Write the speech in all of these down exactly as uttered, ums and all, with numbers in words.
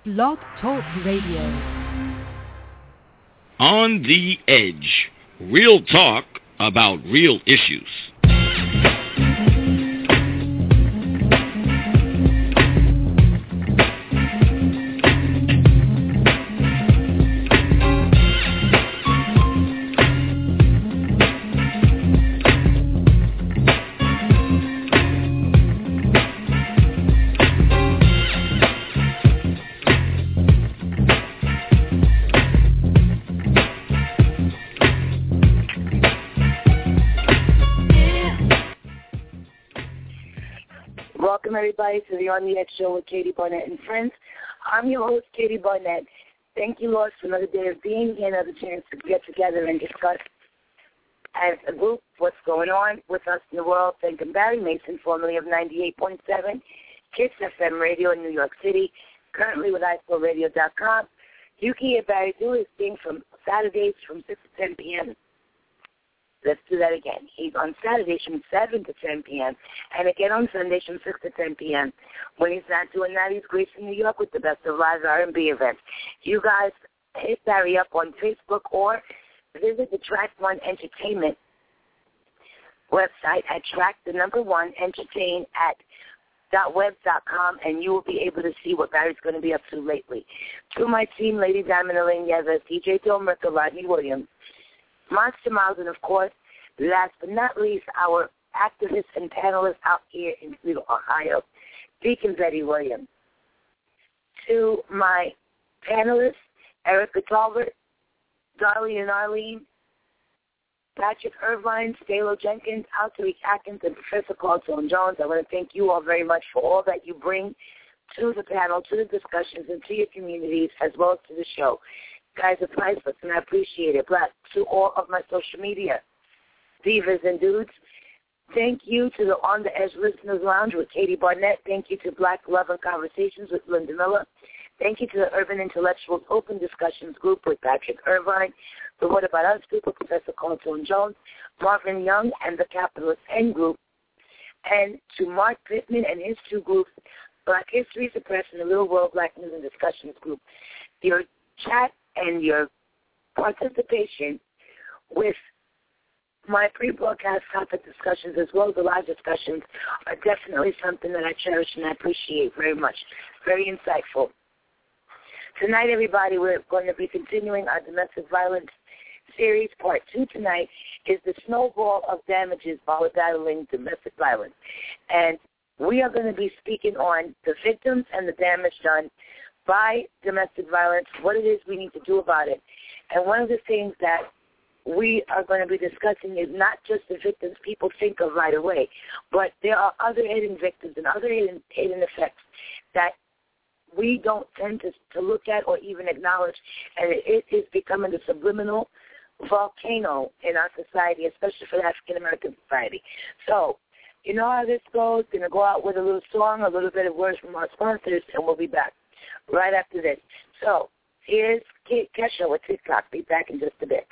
Blog Talk Radio. On the Edge. Real talk about real issues. Welcome, everybody, to the On the Edge show with Katie Barnett and friends. I'm your host, Katie Barnett. Thank you, Lord, for another day of being here, another chance to get together and discuss as a group what's going on with us in the world. Thanking Barry Mason, formerly of ninety-eight point seven, Kids F M Radio in New York City, currently with i four radio dot com. You can hear Barry do his thing from Saturdays from six to ten p.m. Let's do that again. He's on Saturdays from seven to ten p.m. and again on Sundays from six to ten p.m. When he's not doing that, he's gracing New York with the Best of Live R and B events. You guys hit Barry up on Facebook or visit the Track One Entertainment website at track the number one entertain at dot web dot com, and you will be able to see what Barry's going to be up to lately. To my team, Lady Diamond, Elaine Yeves, D J Bill Merkel, Rodney Williams, Monster Miles, and, of course, last but not least, our activists and panelists out here in Toledo, Ohio, Deacon Betty Williams. To my panelists, Erica Talbert, Darlene and Arlene, Patrick Irvine, Stalo Jenkins, Alteric Atkins, and Professor Carl Tone Jones, I want to thank you all very much for all that you bring to the panel, to the discussions, and to your communities, as well as to the show. Guys are priceless, and I appreciate it. But to all of my social media divas and dudes, thank you to the On the Edge Listeners Lounge with Katie Barnett. Thank you to Black Love and Conversations with Linda Miller. Thank you to the Urban Intellectuals Open Discussions Group with Patrick Irvine, the What About Us Group with Professor Carlton Jones, Marvin Young and the Capitalist N Group, and to Mark Pittman and his two groups, Black History Suppression and the Real World Black News and Discussions Group. Your chat and your participation with my pre-broadcast topic discussions as well as the live discussions are definitely something that I cherish and I appreciate very much. Very insightful. Tonight, everybody, we're going to be continuing our domestic violence series. Part two tonight is the snowball of damages while we're battling domestic violence. And we are going to be speaking on the victims and the damage done by domestic violence, what it is we need to do about it. And one of the things that we are going to be discussing is not just the victims people think of right away, but there are other hidden victims and other hidden, hidden effects that we don't tend to, to look at or even acknowledge, and it is becoming a subliminal volcano in our society, especially for the African-American society. So, you know how this goes. Going to go out with a little song, a little bit of words from our sponsors, and we'll be back right after this. So here's Kate Kesha with TikTok. Be back in just a bit.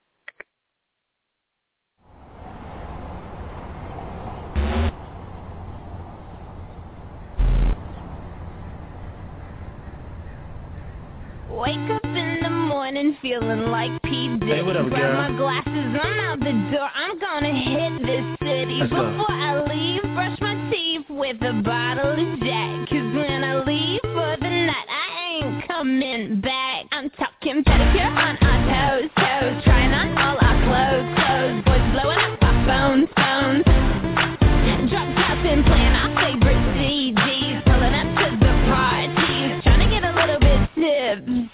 Wake up in the morning feeling like P. Diddy. Hey, what up, Grab girl? my glasses, I'm out the door. I'm gonna hit this city. Let's go. Before I leave, brush my teeth with a bottle of Jack. Cause when I leave for the night, I ain't coming back. I'm talking pedicure on our toes, toes. Trying on all our clothes, clothes. Boys blowing up our phones, phones. Drop tops and playing our favorite C Ds. Pulling up to the parties. Trying to get a little bit tipsy.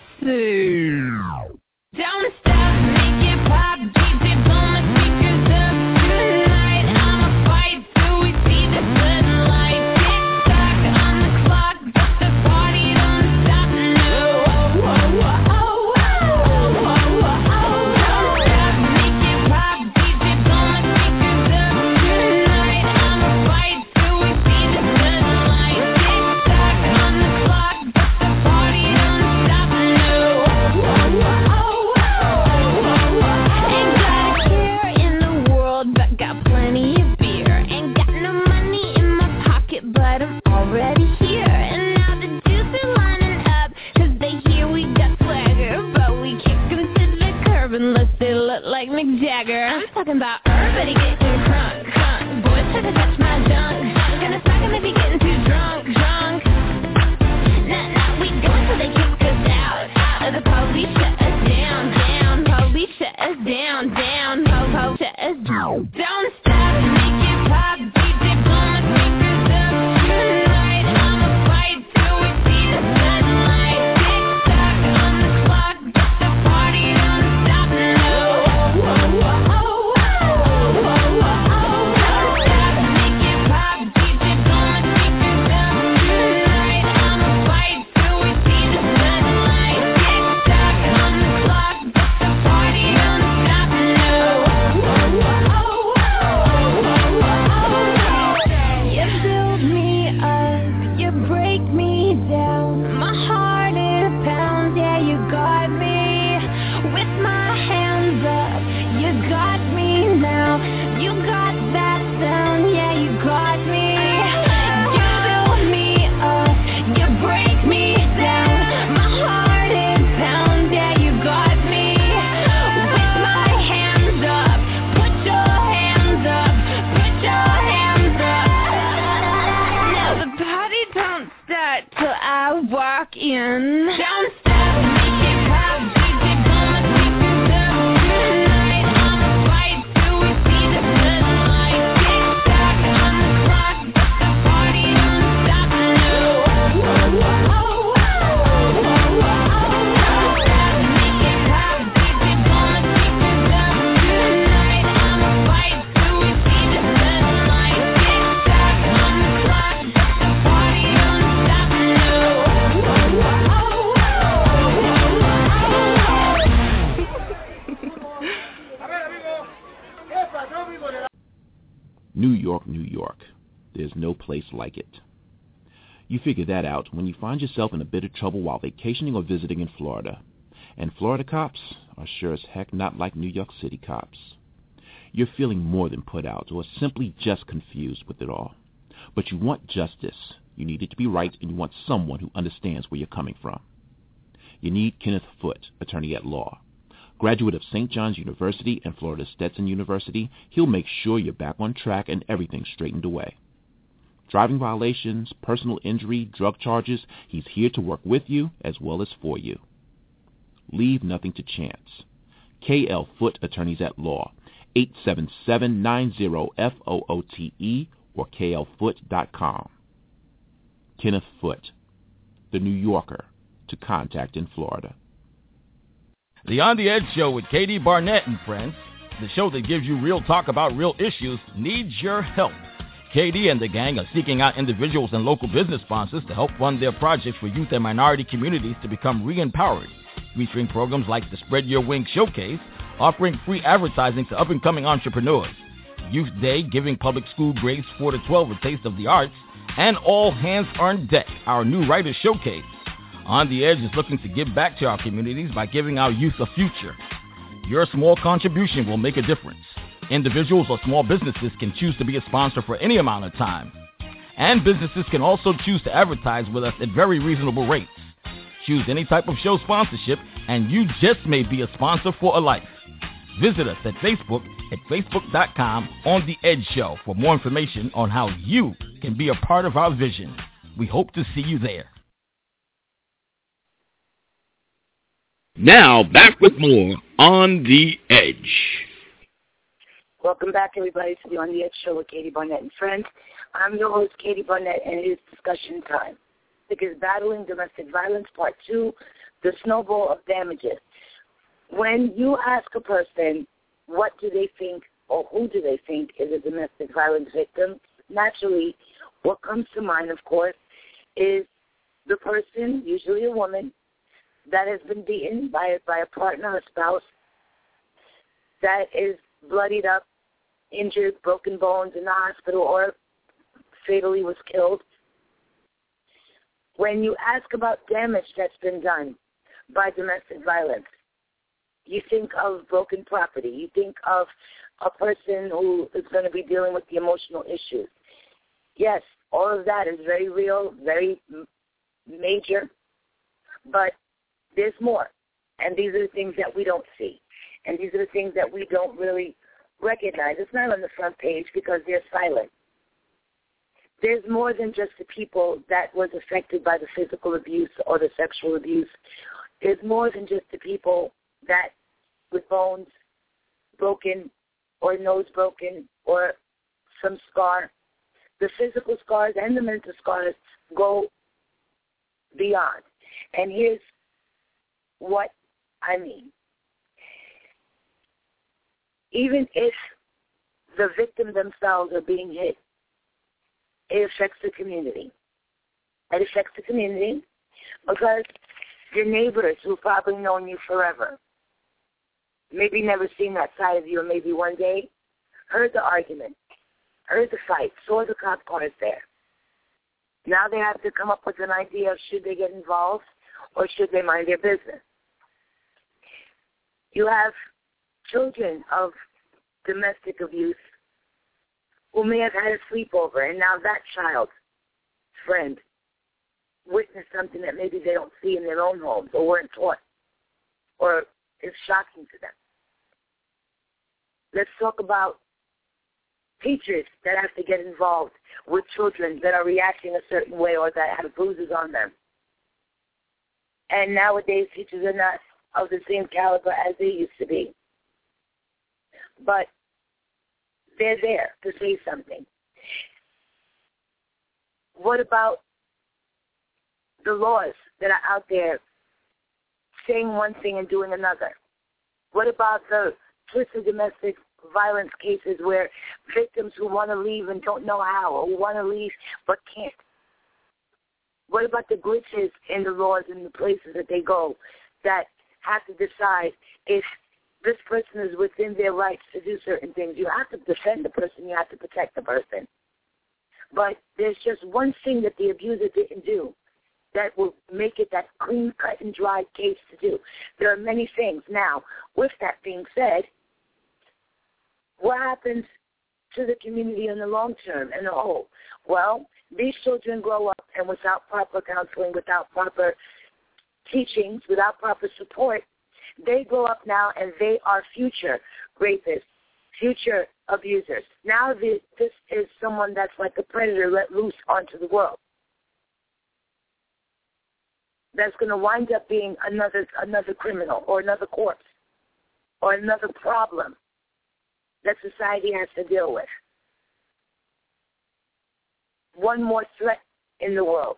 Don't stop, make it pop. Keep it on the speakers up tonight. I'ma fight till we see the sunlight. Tick tock on the clock, but the party don't stop. No, oh, oh, oh, oh, oh, oh, oh. Jagger. I'm talking about everybody getting crunk, crunk. Boys try to touch my junk. Gonna smack him if he getting too drunk, drunk. Nah, nah, we go until they kick us out, out. Or the police shut us down, down. Police shut us down, down. Po-po shut us down. Don't stop, make it pop. D J blow my speakers up tonight. I'ma fight till we see the sunlight. Tick tock on the clock, but the party don't stop. No. Whoa, whoa, whoa, whoa, whoa, whoa. Don't stop, make it pop. D J blow my speakers up tonight. I'ma fight till we see the sunlight. Tick tock on the clock, but the party don't stop. No. Whoa, whoa, whoa. You build me up, you break me down. My heart it pounds, yeah, you got me. With my hands up, you got me now. You got that sound, yeah, you got me. You build me up, you break me down. My heart it pounds, yeah, you got me. With my hands up, put your hands up, put your hands up. Now the party don't start till I walk in. Don't stop, make it pop. D J blow my speakers up tonight. I'ma fight till we see the sunlight. Tick tock on the clock, but the party don't stop. No. Whoa, whoa, whoa, whoa, whoa. Don't stop, make it pop. D J blow my speakers up tonight. I'ma fight till we see the sunlight. Tick tock on the clock, but the party don't stop. No. Whoa, whoa, whoa, whoa, whoa. New York, New York. There's no place like it. You figure that out when you find yourself in a bit of trouble while vacationing or visiting in Florida. And Florida cops are sure as heck not like New York City cops. You're feeling more than put out or simply just confused with it all. But you want justice. You need it to be right, and you want someone who understands where you're coming from. You need Kenneth Foote, attorney at law. Graduate of Saint John's University and Florida Stetson University, he'll make sure you're back on track and everything's straightened away. Driving violations, personal injury, drug charges, he's here to work with you as well as for you. Leave nothing to chance. K L Foote Attorneys at Law, eight seven seven, nine zero, F O O T E or K L Foote dot com. Kenneth Foote, the New Yorker to contact in Florida. The On the Edge Show with Katie Barnett and friends, the show that gives you real talk about real issues, needs your help. Katie and the gang are seeking out individuals and local business sponsors to help fund their projects for youth and minority communities to become re-empowered, featuring programs like the Spread Your Wings Showcase, offering free advertising to up-and-coming entrepreneurs, Youth Day, giving public school grades four to twelve a taste of the arts, and All Hands on Deck, our new writer showcase. On the Edge is looking to give back to our communities by giving our youth a future. Your small contribution will make a difference. Individuals or small businesses can choose to be a sponsor for any amount of time. And businesses can also choose to advertise with us at very reasonable rates. Choose any type of show sponsorship, and you just may be a sponsor for a life. Visit us at Facebook at facebook dot com On The Edge Show for more information on how you can be a part of our vision. We hope to see you there. Now, back with more On the Edge. Welcome back, everybody, to the On the Edge Show with Katie Barnett and friends. I'm your host, Katie Barnett, and it is discussion time. Because Battling Domestic Violence, Part two, the Snowball of Damages. When you ask a person what do they think or who do they think is a domestic violence victim, naturally what comes to mind, of course, is the person, usually a woman, that has been beaten by, by a partner, a spouse, that is bloodied up, injured, broken bones in the hospital, or fatally was killed. When you ask about damage that's been done by domestic violence, you think of broken property. You think of a person who is going to be dealing with the emotional issues. Yes, all of that is very real, very major, but there's more, and these are the things that we don't see. And these are the things that we don't really recognize. It's not on the front page because they're silent. There's more than just the people that was affected by the physical abuse or the sexual abuse. There's more than just the people that with bones broken or nose broken or some scar. The physical scars and the mental scars go beyond. And here's what I mean. Even if the victim themselves are being hit, it affects the community. It affects the community because your neighbors who've probably known you forever, maybe never seen that side of you, or maybe one day heard the argument, heard the fight, saw the cop cars there. Now they have to come up with an idea of should they get involved or should they mind their business. You have children of domestic abuse who may have had a sleepover, and now that child's friend witnessed something that maybe they don't see in their own homes or weren't taught or is shocking to them. Let's talk about teachers that have to get involved with children that are reacting a certain way or that have bruises on them. And nowadays, teachers are not of the same caliber as they used to be. But they're there to say something. What about the laws that are out there saying one thing and doing another? What about the twisted domestic violence cases where victims who want to leave and don't know how, or who want to leave but can't? What about the glitches in the laws and the places that they go that have to decide if this person is within their rights to do certain things? You have to defend the person. You have to protect the person. But there's just one thing that the abuser didn't do that will make it that clean, cut, and dry case to do. There are many things. Now, with that being said, what happens to the community in the long term and the whole? Well, these children grow up, and without proper counseling, without proper teachings, without proper support, they grow up now and they are future rapists, future abusers. Now this is someone that's like a predator let loose onto the world. That's going to wind up being another another criminal or another corpse or another problem that society has to deal with. One more threat in the world.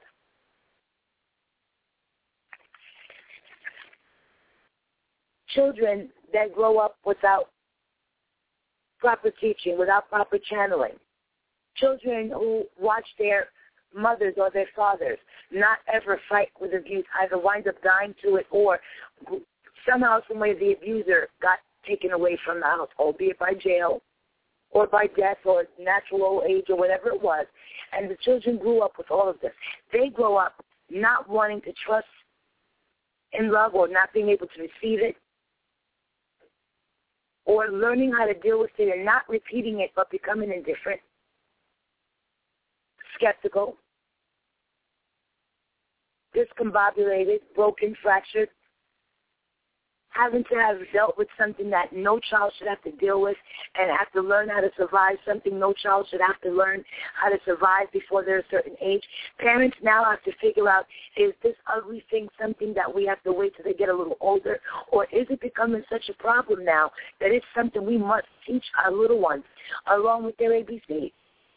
Children that grow up without proper teaching, without proper channeling. Children who watch their mothers or their fathers not ever fight with abuse, either wind up dying to it or somehow, some way the abuser got taken away from the household, be it by jail or by death or natural old age or whatever it was. And the children grew up with all of this. They grow up not wanting to trust in love or not being able to receive it, or learning how to deal with it and not repeating it but becoming indifferent, skeptical, discombobulated, broken, fractured, having to have dealt with something that no child should have to deal with and have to learn how to survive, something no child should have to learn how to survive before they're a certain age. Parents now have to figure out, is this ugly thing something that we have to wait till they get a little older, or is it becoming such a problem now that it's something we must teach our little ones along with their A B C?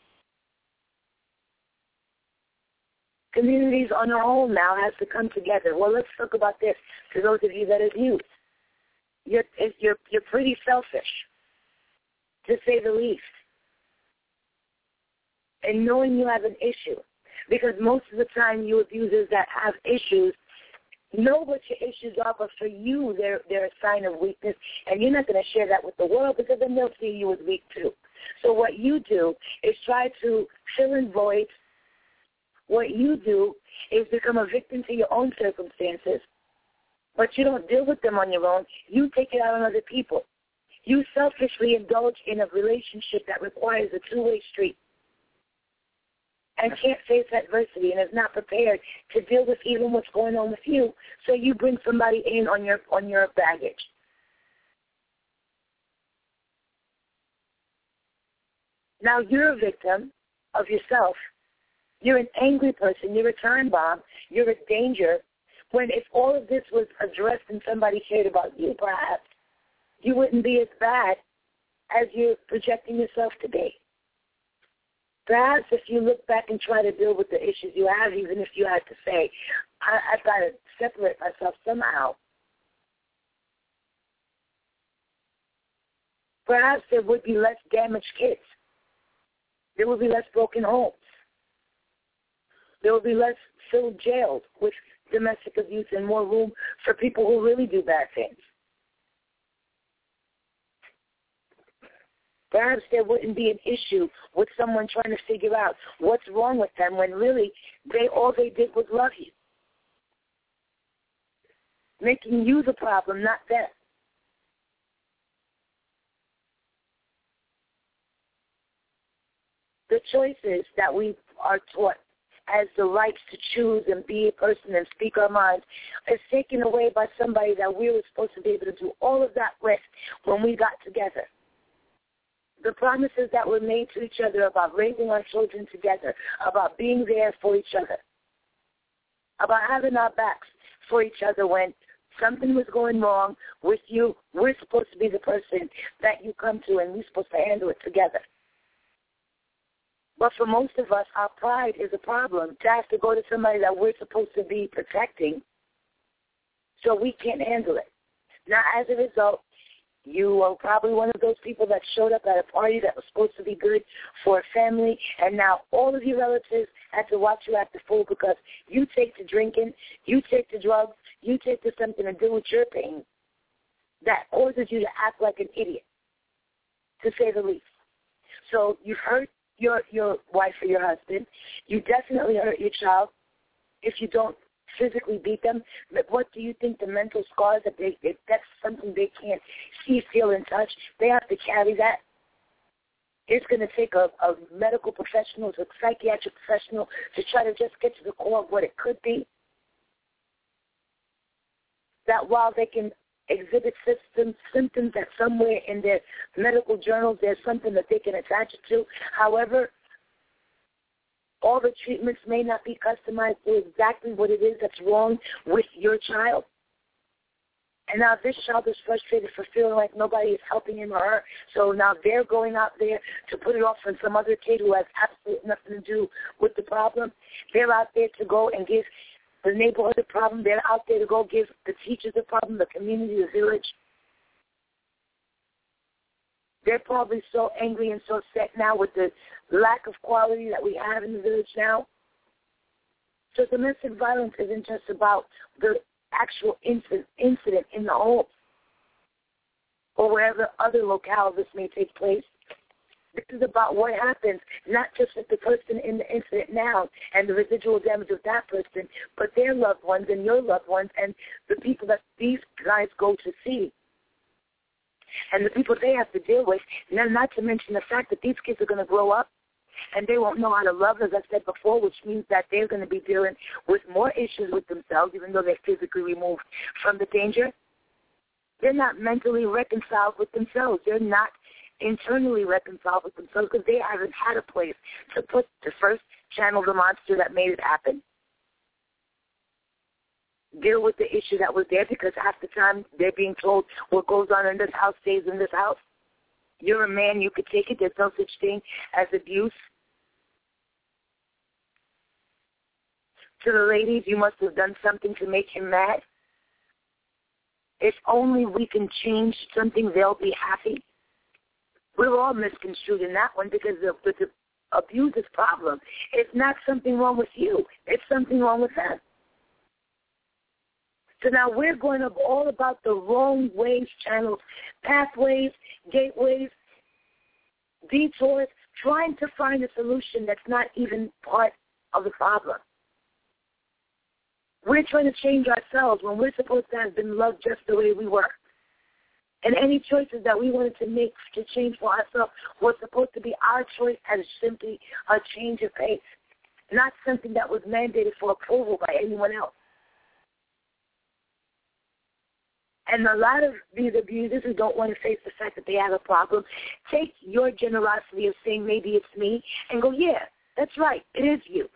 Communities on their own now have to come together. Well, let's talk about this to those of you that have youth. You're, you're, you're pretty selfish, to say the least, and knowing you have an issue. Because most of the time you abusers that have issues know what your issues are, but for you they're, they're a sign of weakness, and you're not going to share that with the world because then they'll see you as weak too. So what you do is try to fill in voids. What you do is become a victim to your own circumstances, but you don't deal with them on your own. You take it out on other people. You selfishly indulge in a relationship that requires a two-way street and can't face adversity and is not prepared to deal with even what's going on with you, so you bring somebody in on your on your baggage. Now you're a victim of yourself. You're an angry person. You're a time bomb. You're a danger. When if all of this was addressed and somebody cared about you, perhaps, you wouldn't be as bad as you're projecting yourself to be. Perhaps if you look back and try to deal with the issues you have, even if you had to say, I, I've got to separate myself somehow, perhaps there would be less damaged kids. There would be less broken homes. There would be less filled jails with domestic abuse and more room for people who really do bad things. Perhaps there wouldn't be an issue with someone trying to figure out what's wrong with them when really they all they did was love you. Making you the problem, not them. The choices that we are taught as the rights to choose and be a person and speak our minds is taken away by somebody that we were supposed to be able to do all of that with when we got together. The promises that were made to each other about raising our children together, about being there for each other, about having our backs for each other when something was going wrong with you, we're supposed to be the person that you come to and we're supposed to handle it together. But for most of us, our pride is a problem to have to go to somebody that we're supposed to be protecting, so we can't handle it. Now, as a result, you are probably one of those people that showed up at a party that was supposed to be good for a family, and now all of your relatives have to watch you act a fool because you take to drinking, you take to drugs, you take to something to do with your pain that causes you to act like an idiot, to say the least. So you've hurt your your wife or your husband. You definitely hurt your child if you don't physically beat them. But what do you think the mental scars that they, if that's something they can't see, feel, and touch, they have to carry that? It's going to take a, a medical professional, a psychiatric professional to try to just get to the core of what it could be. That while they can exhibit systems, symptoms that somewhere in their medical journals there's something that they can attach it to. However, all the treatments may not be customized to exactly what it is that's wrong with your child. And now this child is frustrated for feeling like nobody is helping him or her. So now they're going out there to put it off on some other kid who has absolutely nothing to do with the problem. They're out there to go and give the neighborhood a problem. They're out there to go give the teachers a problem, the community, the village. They're probably so angry and so set now with the lack of quality that we have in the village now. So domestic violence isn't just about the actual incident, incident in the home or wherever other locale this may take place. This is about what happens, not just with the person in the incident now and the residual damage of that person, but their loved ones and your loved ones and the people that these guys go to see and the people they have to deal with, and not to mention the fact that these kids are going to grow up and they won't know how to love, as I said before, which means that they're going to be dealing with more issues with themselves, even though they're physically removed from the danger. They're not mentally reconciled with themselves. They're not internally reconciled with themselves because they haven't had a place to put to first channel the monster that made it happen, deal with the issue that was there, because half the time they're being told what goes on in this house stays in this house. You're a man, you could take it. There's no such thing as abuse. To the ladies, you must have done something to make him mad. If only we can change something, they'll be happy. We're all misconstrued in that one because the, the, the abuser's problem is not something wrong with you. It's something wrong with them. So now we're going up all about the wrong ways, channels, pathways, gateways, detours, trying to find a solution that's not even part of the problem. We're trying to change ourselves when we're supposed to have been loved just the way we were. And any choices that we wanted to make to change for ourselves was supposed to be our choice as simply a change of pace, not something that was mandated for approval by anyone else. And a lot of these abusers who don't want to face the fact that they have a problem take your generosity of saying maybe it's me and go, yeah, that's right, it is you.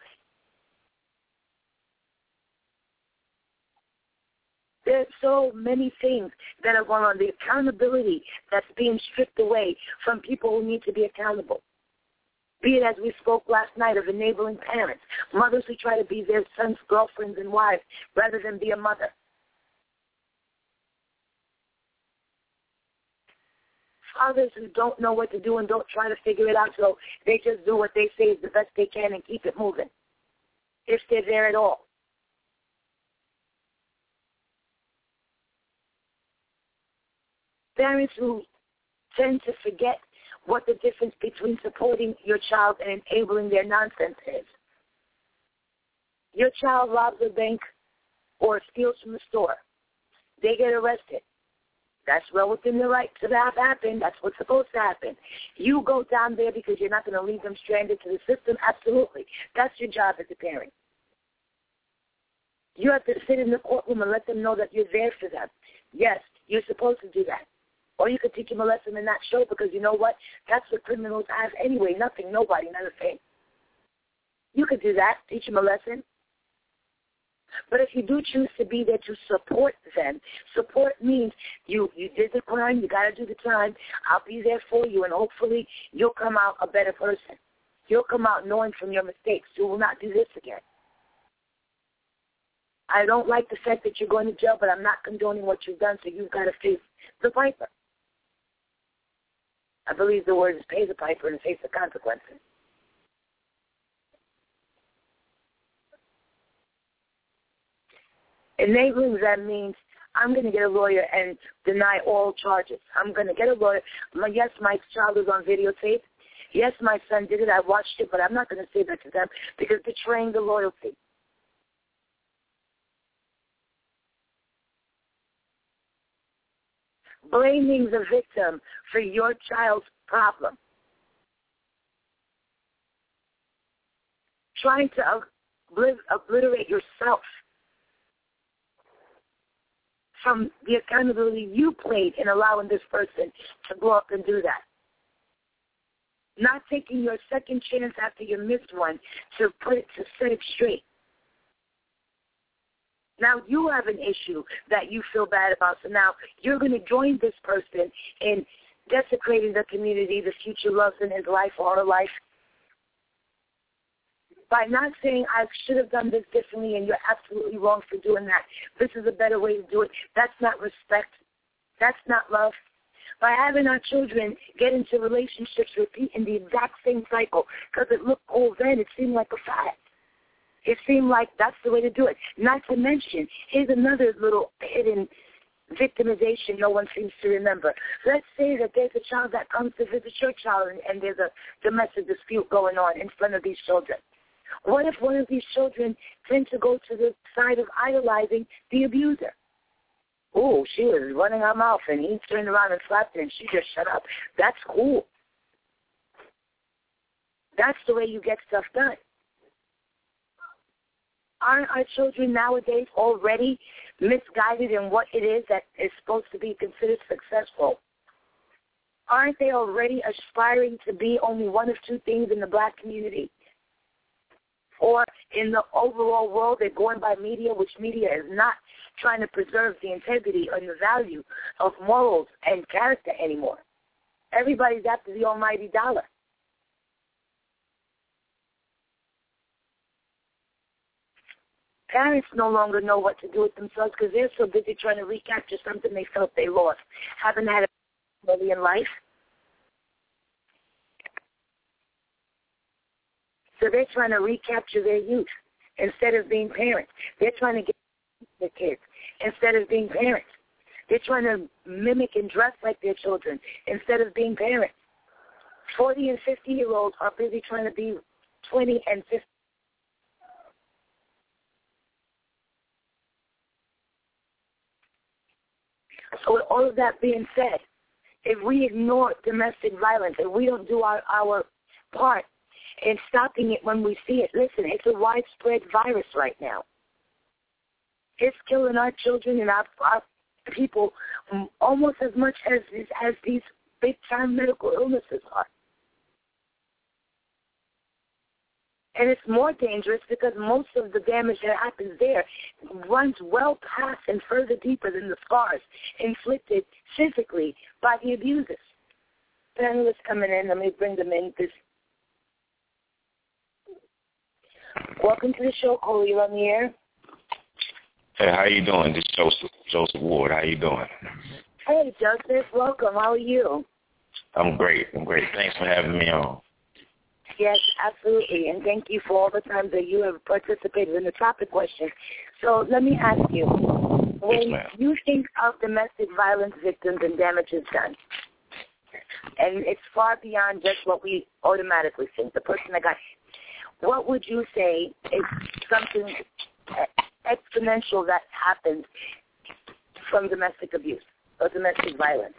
There's so many things that are going on. The accountability that's being stripped away from people who need to be accountable. Be it as we spoke last night of enabling parents, mothers who try to be their sons' girlfriends and wives rather than be a mother. Fathers who don't know what to do and don't try to figure it out, so they just do what they say is the best they can and keep it moving, if they're there at all. Parents who tend to forget what the difference between supporting your child and enabling their nonsense is. Your child robs a bank or steals from the store. They get arrested. That's well within the right to have happen. That's what's supposed to happen. You go down there because you're not going to leave them stranded to the system? Absolutely. That's your job as a parent. You have to sit in the courtroom and let them know that you're there for them. Yes, you're supposed to do that. Or you could teach them a lesson in that show because you know what? That's what criminals have anyway. Nothing, nobody, not a thing. You could do that, teach them a lesson. But if you do choose to be there to support them, support means you, you did the crime, you got to do the time. I'll be there for you, and hopefully you'll come out a better person. You'll come out knowing from your mistakes. You will not do this again. I don't like the fact that you're going to jail, but I'm not condoning what you've done, so you've got to face the piper. I believe the word is pay the piper and face the consequences. Enabling them means I'm going to get a lawyer and deny all charges. I'm going to get a lawyer. Yes, my child is on videotape. Yes, my son did it. I watched it, but I'm not going to say that to them because betraying the loyalty. Blaming the victim for your child's problem. Trying to obliterate yourself from the accountability you played in allowing this person to grow up and do that. Not taking your second chance after you missed one to put it to set it straight. Now you have an issue that you feel bad about, so now you're going to join this person in desecrating the community, the future loves in his life or her life, by not saying I should have done this differently and you're absolutely wrong for doing that. This is a better way to do it. That's not respect. That's not love. By having our children get into relationships repeating the exact same cycle because it looked cool then, it seemed like a fad. It seemed like that's the way to do it. Not to mention, here's another little hidden victimization no one seems to remember. Let's say that there's a child that comes to visit your child and, and there's a domestic dispute going on in front of these children. What if one of these children tend to go to the side of idolizing the abuser? Oh, she was running her mouth and he turned around and slapped her and she just shut up. That's cool. That's the way you get stuff done. Aren't our children nowadays already misguided in what it is that is supposed to be considered successful? Aren't they already aspiring to be only one of two things in the black community? Or in the overall world, they're going by media, which media is not trying to preserve the integrity and the value of morals and character anymore. Everybody's after the almighty dollar. Parents no longer know what to do with themselves because they're so busy trying to recapture something they felt they lost. Haven't had it early in life. So they're trying to recapture their youth instead of being parents. They're trying to get their kids instead of being parents. They're trying to mimic and dress like their children instead of being parents. forty and fifty-year-olds are busy trying to be twenty and fifty. So with all of that being said, if we ignore domestic violence, if we don't do our, our part in stopping it when we see it, listen, it's a widespread virus right now. It's killing our children and our, our people almost as much as, as these big-time medical illnesses are. And it's more dangerous because most of the damage that happens there runs well past and further deeper than the scars inflicted physically by the abusers. Panelists coming in. Let me bring them in. This. Welcome to the show, Cole. You're on the air. Hey, how you doing? This is Joseph, Joseph Ward. How you doing? Hey, Joseph. Welcome. How are you? I'm great. I'm great. Thanks for having me on. Yes, absolutely, and thank you for all the times that you have participated in the topic question. So let me ask you, when yes, you think of domestic violence victims and damages done, and it's far beyond just what we automatically think, the person that got hit, what would you say is something exponential that happens from domestic abuse or domestic violence?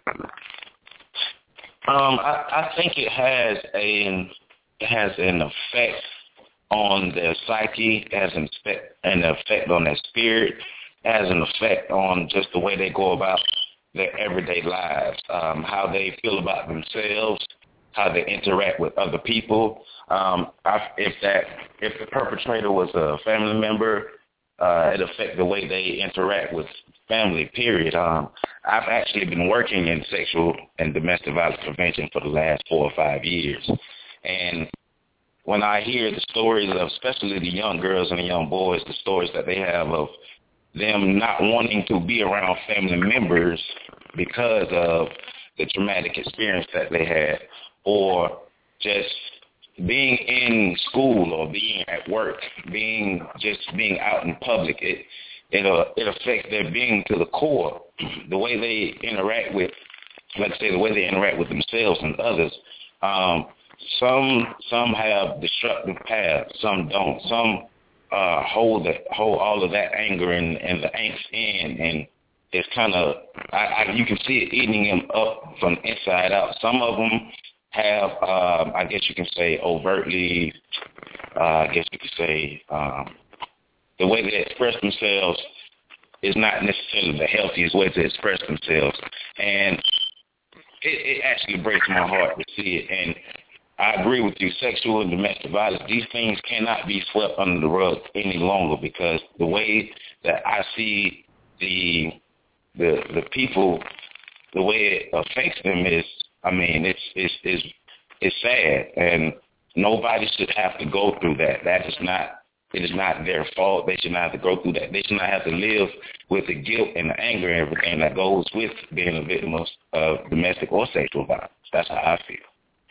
Um, I, I think it has a... It has an effect on their psyche, has an effect, an effect on their spirit, has an effect on just the way they go about their everyday lives, um, how they feel about themselves, how they interact with other people. Um, I, if that, if the perpetrator was a family member, uh, it affects the way they interact with family, period. Um, I've actually been working in sexual and domestic violence prevention for the last four or five years. And when I hear the stories of, especially the young girls and the young boys, the stories that they have of them not wanting to be around family members because of the traumatic experience that they had, or just being in school or being at work, being just being out in public, it it, uh, it affects their being to the core. The way they interact with, let's say, the way they interact with themselves and others. Um, Some some have destructive paths, some don't. Some uh, hold the, hold all of that anger and, and the angst in, and it's kind of, I, I, you can see it eating them up from inside out. Some of them have, um, I guess you can say, overtly, uh, I guess you could say, um, the way they express themselves is not necessarily the healthiest way to express themselves. And it, it actually breaks my heart to see it. And I agree with you, sexual and domestic violence, these things cannot be swept under the rug any longer, because the way that I see the the the people, the way it affects them is, I mean, it's it's it's it's sad, and nobody should have to go through that. That is not, it is not their fault. They should not have to go through that. They should not have to live with the guilt and the anger and everything that goes with being a victim of uh, domestic or sexual violence. That's how I feel.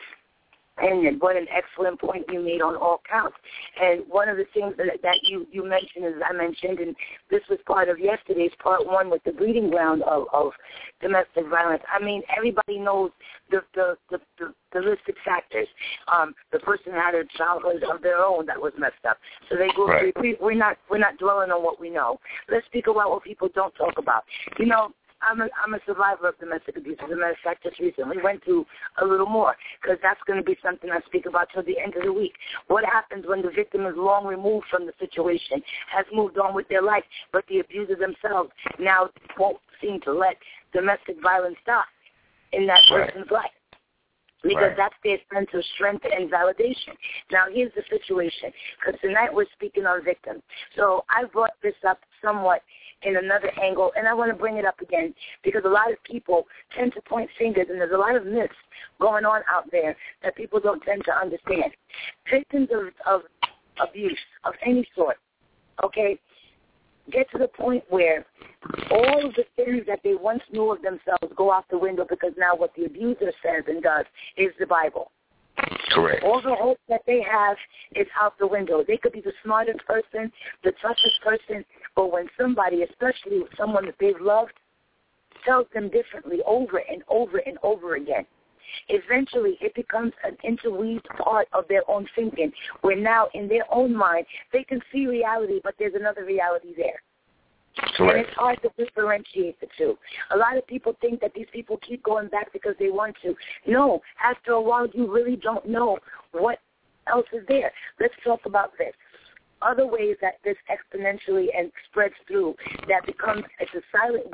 And what an excellent point you made on all counts. And one of the things that, that you, you mentioned, as I mentioned, and this was part of yesterday's part one with the breeding ground of, of domestic violence. I mean, everybody knows the the, the, the, the listed factors. Um, the person had a childhood of their own that was messed up. So they go right. through, we're not, we're not dwelling on what we know. Let's speak about what people don't talk about. You know, I'm a, I'm a survivor of domestic abuse. As a matter of fact, just recently went through a little more, because that's going to be something I speak about till the end of the week. What happens when the victim is long removed from the situation, has moved on with their life, but the abuser themselves now won't seem to let domestic violence stop in that person's right. life? Because right. that's their sense of strength and validation. Now, here's the situation, because tonight we're speaking on victims. So I brought this up somewhat in another angle, and I want to bring it up again, because a lot of people tend to point fingers, and there's a lot of myths going on out there that people don't tend to understand. Victims of, of abuse of any sort, okay, get to the point where all of the things that they once knew of themselves go out the window, because now what the abuser says and does is the Bible. Correct. All the hope that they have is out the window. They could be the smartest person, the toughest person, but when somebody, especially someone that they've loved, tells them differently over and over and over again, eventually it becomes an interweaved part of their own thinking, where now in their own mind they can see reality, but there's another reality there. Correct. And it's hard to differentiate the two. A lot of people think that these people keep going back because they want to. No, after a while you really don't know what else is there. Let's talk about this. Other ways that this exponentially and spreads through, that becomes, it's a silent ghost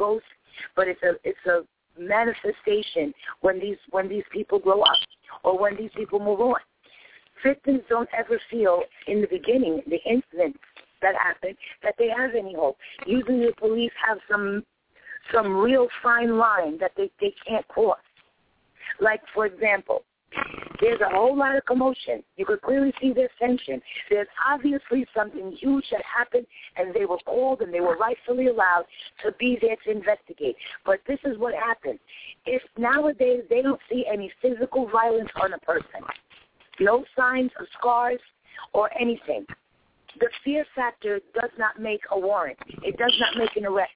but it's a it's a manifestation when these when these people grow up or when these people move on. Victims don't ever feel in the beginning, the incident that happened, that they have any hope. Usually the police have some some real fine line that they, they can't cross. Like, for example, there's a whole lot of commotion. You could clearly see there's tension. There's obviously something huge that happened, and they were called and they were rightfully allowed to be there to investigate. But this is what happened. If nowadays they don't see any physical violence on a person, no signs of scars or anything, the fear factor does not make a warrant. It does not make an arrest.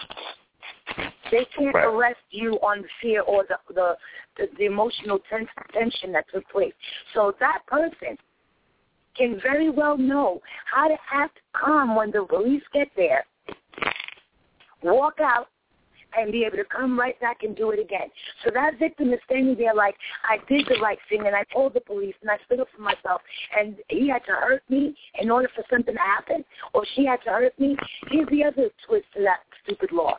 They can't right. arrest you on the fear or the the, the, the emotional ten- tension that took place. So that person can very well know how to act calm when the police get there, walk out, and be able to come right back and do it again. So that victim is standing there like, I did the right thing, and I told the police, and I stood up for myself, and he had to hurt me in order for something to happen, or she had to hurt me. Here's the other twist to that stupid law.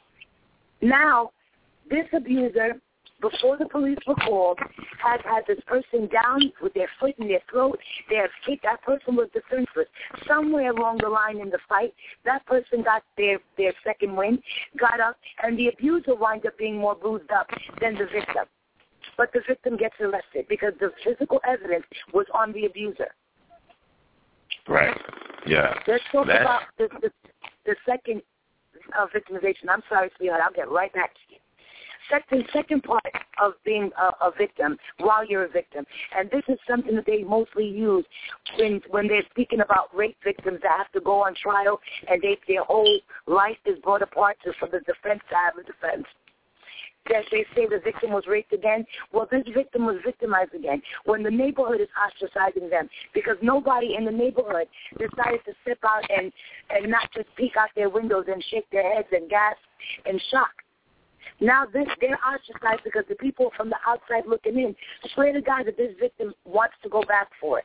Now, this abuser, before the police were called, had had this person down with their foot in their throat. They had kicked. That person was defenseless. Somewhere along the line in the fight, that person got their, their second wind, got up, and the abuser wound up being more bruised up than the victim. But the victim gets arrested because the physical evidence was on the abuser. Right. Yeah. Let's talk That's... about the, the, the second uh, victimization. I'm sorry, sweetheart. I'll get right back to you. Second, second part of being a, a victim while you're a victim, and this is something that they mostly use when when they're speaking about rape victims that have to go on trial and they, their whole life is brought apart to, for the defense to have a defense. That they say the victim was raped again. Well, this victim was victimized again when the neighborhood is ostracizing them because nobody in the neighborhood decided to step out and, and not just peek out their windows and shake their heads and gasp in shock. Now this, they're ostracized because the people from the outside looking in swear to God that this victim wants to go back for it.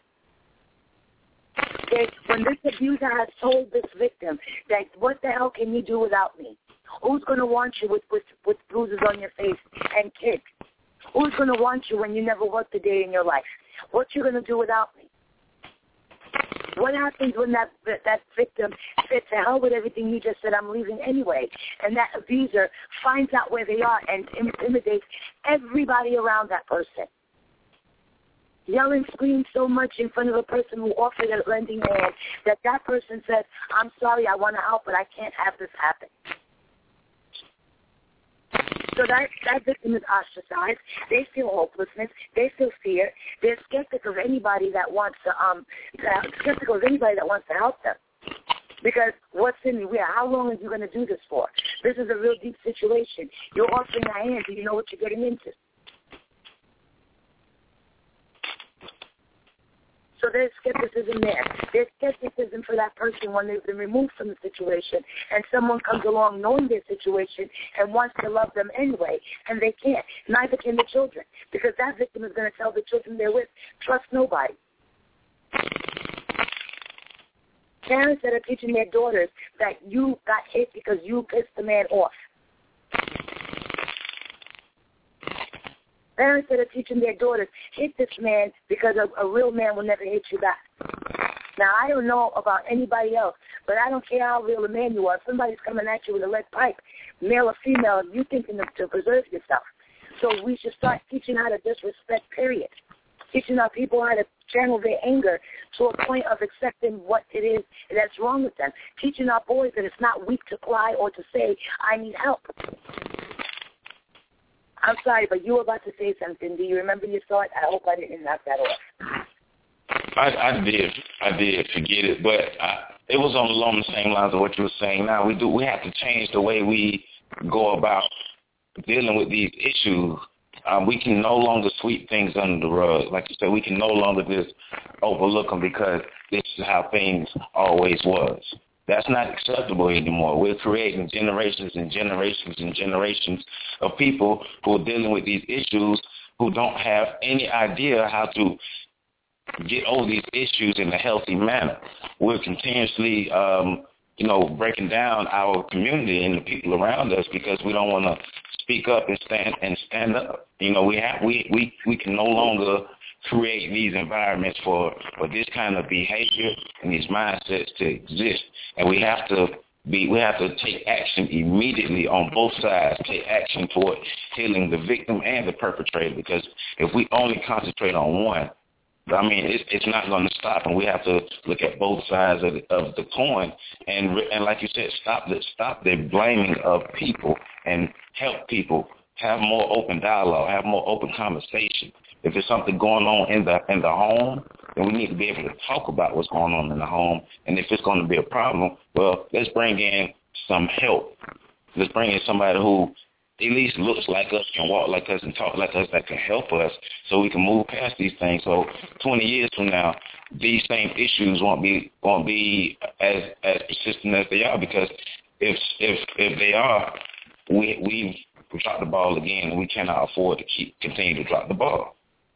They, when this abuser has told this victim that what the hell can you do without me? Who's going to want you with, with, with bruises on your face and kids? Who's going to want you when you never worked a day in your life? What you going to do without me? What happens when that that victim said, to hell with everything you just said, I'm leaving anyway, and that abuser finds out where they are and intimidates everybody around that person? Yell and scream so much in front of a person who offered a lending hand that that person says, I'm sorry, I want to help, but I can't have this happen. So that, that victim is ostracized. They feel hopelessness. They feel fear. They're skeptical of anybody that wants to um to, skeptical of anybody that wants to help them. Because what's in the rear? How long are you going to do this for? This is a real deep situation. You're offering a hand. Do you know what you're getting into? So there's skepticism there. There's skepticism for that person when they've been removed from the situation and someone comes along knowing their situation and wants to love them anyway, and they can't. Neither can the children, because that victim is going to tell the children they're with, trust nobody. Parents that are teaching their daughters that you got hit because you pissed the man off. Parents that are teaching their daughters, hit this man because a, a real man will never hit you back. Now, I don't know about anybody else, but I don't care how real a man you are. If somebody's coming at you with a lead pipe, male or female, you're thinking to, to preserve yourself. So we should start teaching how to disrespect, period. Teaching our people how to channel their anger to a point of accepting what it is that's wrong with them. Teaching our boys that it's not weak to cry or to say, I need help. I'm sorry, but you were about to say something. Do you remember your thought? I hope I didn't knock that off. I, I did. I did forget it, but I, it was on along the same lines of what you were saying. Now we do. We have to change the way we go about dealing with these issues. Um, we can no longer sweep things under the rug. Like you said, we can no longer just overlook them because this is how things always was. That's not acceptable anymore. We're creating generations and generations and generations of people who are dealing with these issues who don't have any idea how to get over these issues in a healthy manner. We're continuously um, you know, breaking down our community and the people around us because we don't want to speak up and stand and stand up. You know, we have we, we, we can no longer create these environments for, for this kind of behavior and these mindsets to exist. And we have to be we have to take action immediately on both sides, take action toward healing the victim and the perpetrator, because if we only concentrate on one, I mean, it's, it's not going to stop, and we have to look at both sides of the, of the coin, and and like you said, stop the stop the blaming of people and help people have more open dialogue, have more open conversation. If there's something going on in the in the home, then we need to be able to talk about what's going on in the home. And if it's going to be a problem, well, let's bring in some help. Let's bring in somebody who at least looks like us, can walk like us, and talk like us, that can help us so we can move past these things. So twenty years from now, these same issues won't be won't be as as persistent as they are, because if if if they are, we we've dropped the ball again, and we cannot afford to keep continue to drop the ball.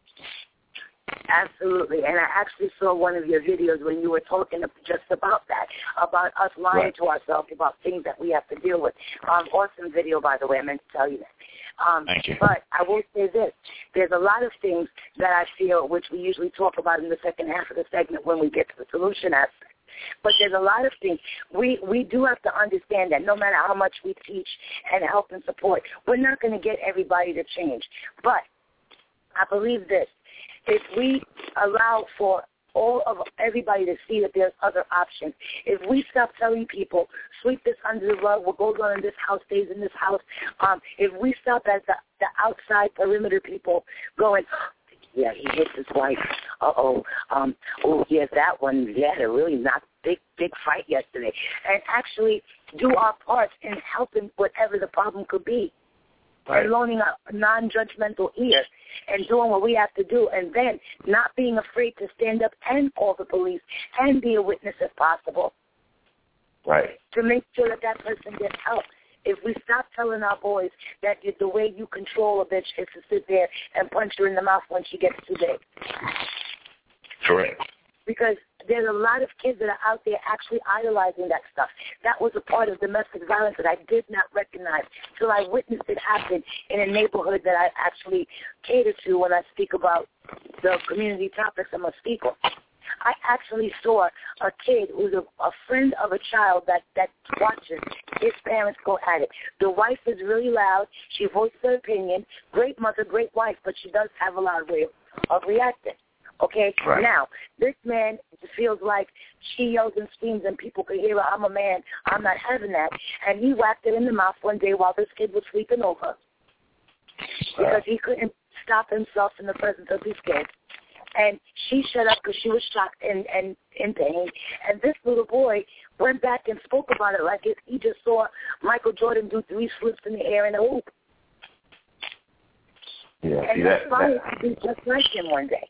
Absolutely. And I actually saw one of your videos when you were talking just about that, about us lying right. to ourselves about things that we have to deal with. Um, awesome video, by the way. I meant to tell you that. Um, Thank you. But I will say this. There's a lot of things that I feel, which we usually talk about in the second half of the segment when we get to the solution aspect. But there's a lot of things. We we do have to understand that no matter how much we teach and help and support, we're not going to get everybody to change. But I believe this. If we allow for all of everybody to see that there's other options, if we stop telling people, sweep this under the rug, what goes on in this house stays in this house, um, if we stop as the, the outside perimeter people going, yeah, he hit his wife, uh-oh, um, oh, yeah, that one, yeah, they really knocked big, big fight yesterday, and actually do our part in helping whatever the problem could be. Right. And loaning a non-judgmental ear and doing what we have to do, and then not being afraid to stand up and call the police and be a witness if possible. Right. To make sure that that person gets help. If we stop telling our boys that the way you control a bitch is to sit there and punch her in the mouth when she gets too big. Correct. Because there's a lot of kids that are out there actually idolizing that stuff. That was a part of domestic violence that I did not recognize until I witnessed it happen in a neighborhood that I actually cater to when I speak about the community topics I'm a speaker. I actually saw a kid who's a, a friend of a child that, that watches his parents go at it. The wife is really loud. She voiced her opinion. Great mother, great wife, but she does have a loud way of reacting. Okay? Right. Now, this man feels like she yells and screams and people can hear her. I'm a man. I'm not having that. And he whacked it in the mouth one day while this kid was sleeping over because he couldn't stop himself in the presence of his kids. And she shut up because she was shocked and, and in pain. And this little boy went back and spoke about it like it, he just saw Michael Jordan do three flips in the air in a hoop. Yeah, and see, that's that, why that, he just like him one day.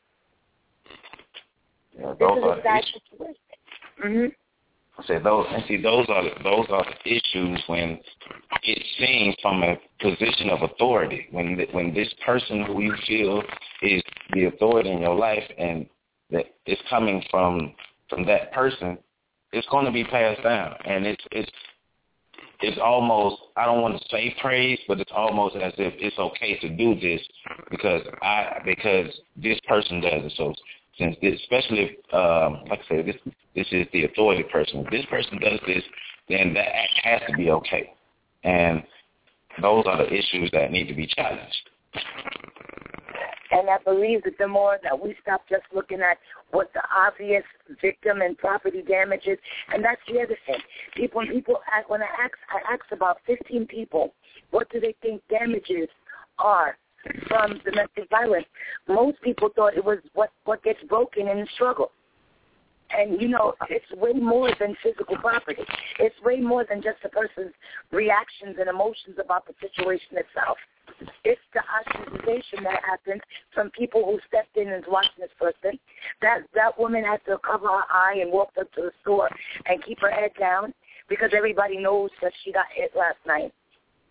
Yeah, this those is are a sad issues. situation. Mm-hmm. I said those, and see, those are the, those are the issues when it's seen from a position of authority. When the, when this person who you feel is the authority in your life, and that it's coming from from that person, it's going to be passed down, and it's it's it's almost, I don't want to say praise, but it's almost as if it's okay to do this because I because this person does it. So since this, especially if, um, like I said, this this is the authority person. If this person does this, then that act has to be okay. And those are the issues that need to be challenged. And I believe that the more that we stop just looking at what the obvious victim and property damage is, and that's the other thing. People, when people, when I ask, I ask about fifteen people, what do they think damages are from domestic violence? Most people thought it was what, what gets broken in the struggle. And, you know, it's way more than physical property. It's way more than just a person's reactions and emotions about the situation itself. It's the ostracization that happened from people who stepped in and watched this person. That that woman had to cover her eye and walked up to the store and keep her head down because everybody knows that she got hit last night.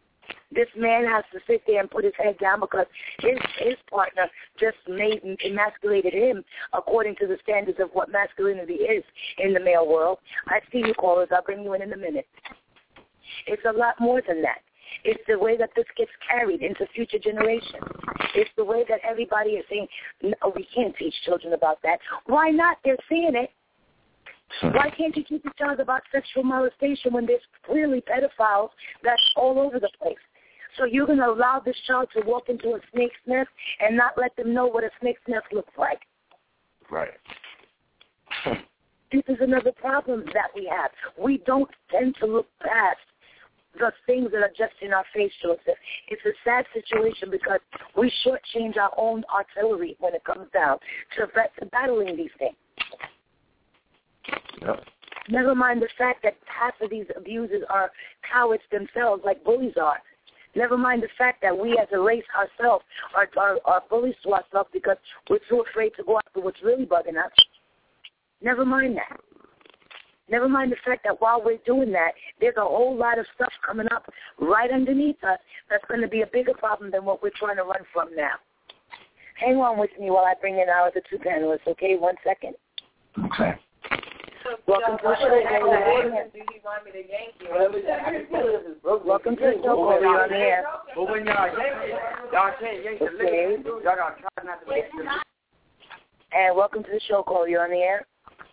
This man has to sit there and put his head down because his his partner just made emasculated him according to the standards of what masculinity is in the male world. I see you, callers. I'll bring you in in a minute. It's a lot more than that. It's the way that this gets carried into future generations. It's the way that everybody is saying, no, we can't teach children about that. Why not? They're seeing it. Why can't you teach a child about sexual molestation when there's clearly pedophiles that's all over the place? So you're going to allow this child to walk into a snake's nest and not let them know what a snake's nest looks like? Right. This is another problem that we have. We don't tend to look past the things that are just in our face, Joseph. It's a sad situation because we shortchange our own artillery when it comes down to, to battling these things. Yep. Never mind the fact that half of these abusers are cowards themselves, like bullies are. Never mind the fact that we as a race ourselves are, are, are bullies to ourselves because we're too afraid to go after what's really bugging us. Never mind that. Never mind the fact that while we're doing that, there's a whole lot of stuff coming up right underneath us that's going to be a bigger problem than what we're trying to run from now. Hang on with me while I bring in our other two panelists, okay? One second. Okay. Welcome to the show. Welcome to the show. You're on the air. But when y'all yank it, y'all can't yank the liquor. Y'all got to try not to mix it. And welcome to the show, Cole. You're on the air.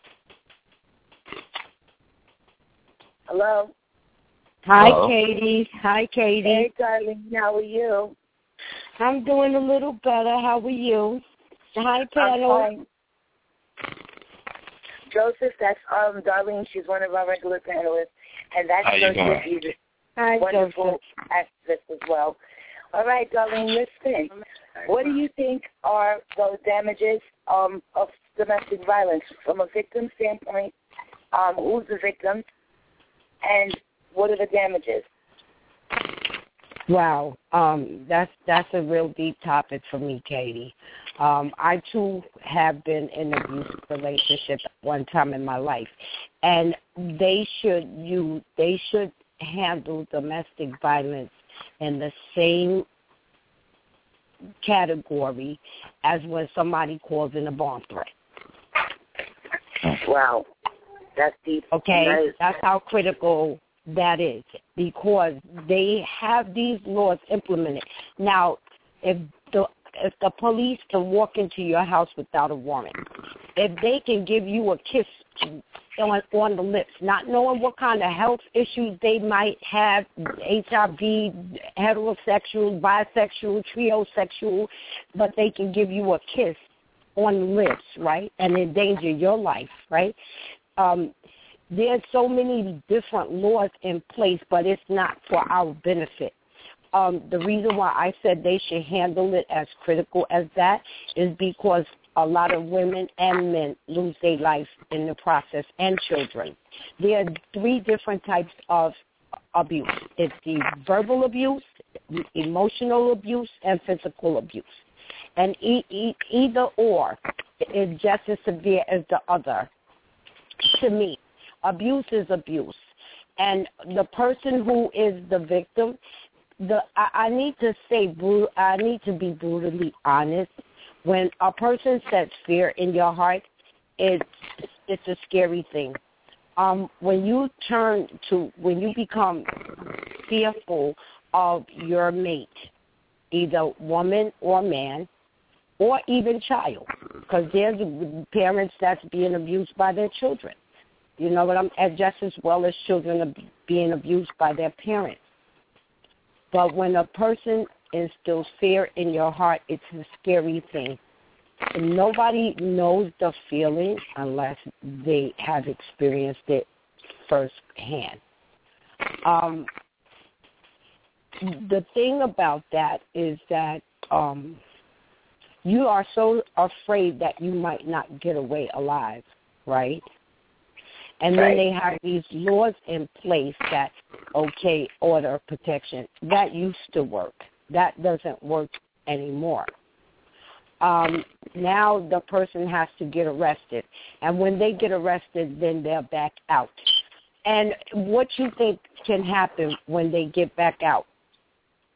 Hello. Hi, Hello. Katie. Hi, Katie. Hey, darling. How are you? I'm doing a little better. How are you? Hi, panel. Joseph, that's um, Darlene. She's one of our regular panelists. And that's How you Joseph. doing? He's Hi, a wonderful Joseph. activist as well. All right, Darlene, listen. What do you think are those damages um, of domestic violence from a victim standpoint? Um, who's the victim? And what are the damages? Wow, um, that's that's a real deep topic for me, Katie. Um, I too have been in an abusive relationship at one time in my life, and they should you they should handle domestic violence in the same category as when somebody calls in a bomb threat. Wow, that's deep. Okay, that is- that's how critical that is, because they have these laws implemented. Now, if the if the police can walk into your house without a warrant, if they can give you a kiss on, on the lips, not knowing what kind of health issues they might have, H I V, heterosexual, bisexual, triosexual, but they can give you a kiss on the lips, right, and endanger your life, right? Um, There's so many different laws in place, but it's not for our benefit. Um, the reason why I said they should handle it as critical as that is because a lot of women and men lose their life in the process, and children. There are three different types of abuse. It's the verbal abuse, emotional abuse, and physical abuse. And e- e- either or is just as severe as the other to me. Abuse is abuse. And the person who is the victim, the I, I need to say, I need to be brutally honest. When a person sets fear in your heart, it's, it's a scary thing. Um, when you turn to, when you become fearful of your mate, either woman or man, or even child, because there's parents that's being abused by their children. You know what I'm, just as well as children are being abused by their parents. But when a person instills fear in your heart, it's a scary thing. And nobody knows the feeling unless they have experienced it firsthand. Um, the thing about that is that um, you are so afraid that you might not get away alive, right? And then they have these laws in place that, okay, order of protection. That used to work. That doesn't work anymore. Um, now the person has to get arrested. And when they get arrested, then they're back out. And what you think can happen when they get back out?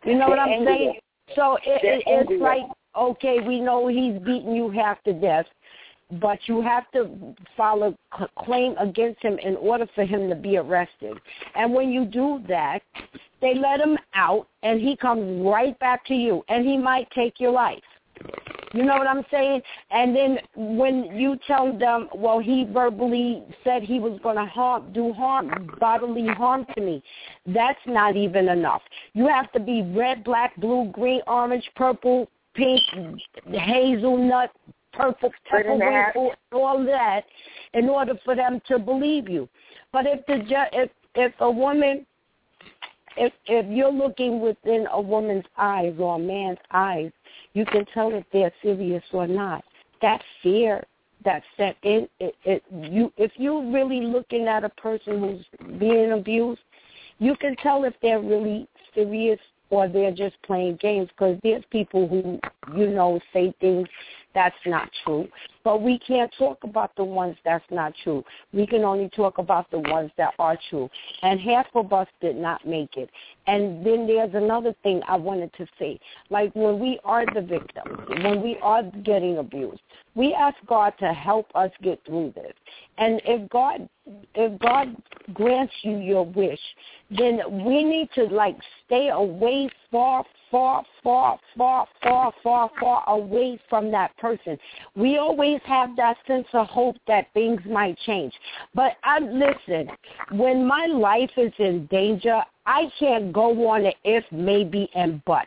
You know what I'm angry. saying? So it, it, it's angry. like, okay, we know he's beating you half to death, but you have to file a c- claim against him in order for him to be arrested. And when you do that, they let him out, and he comes right back to you, and he might take your life. You know what I'm saying? And then when you tell them, well, he verbally said he was going to harm, do harm, bodily harm to me, that's not even enough. You have to be red, black, blue, green, orange, purple, pink, hazelnut, purple, purple, rainbow, all that, in order for them to believe you. But if the ju- if if a woman, if if you're looking within a woman's eyes or a man's eyes, you can tell if they're serious or not. That fear that's set in, it, it, you, if you're really looking at a person who's being abused, you can tell if they're really serious or they're just playing games, because there's people who, you know, say things that's not true. But we can't talk about the ones that's not true. We can only talk about the ones that are true. And half of us did not make it. And then there's another thing I wanted to say. Like when we are the victims, when we are getting abused, we ask God to help us get through this. And if God if God grants you your wish, then we need to like stay away far, far, far, far, far, far, far away from that person. We always have that sense of hope that things might change. But I listen, when my life is in danger, I can't go on an if, maybe, and but.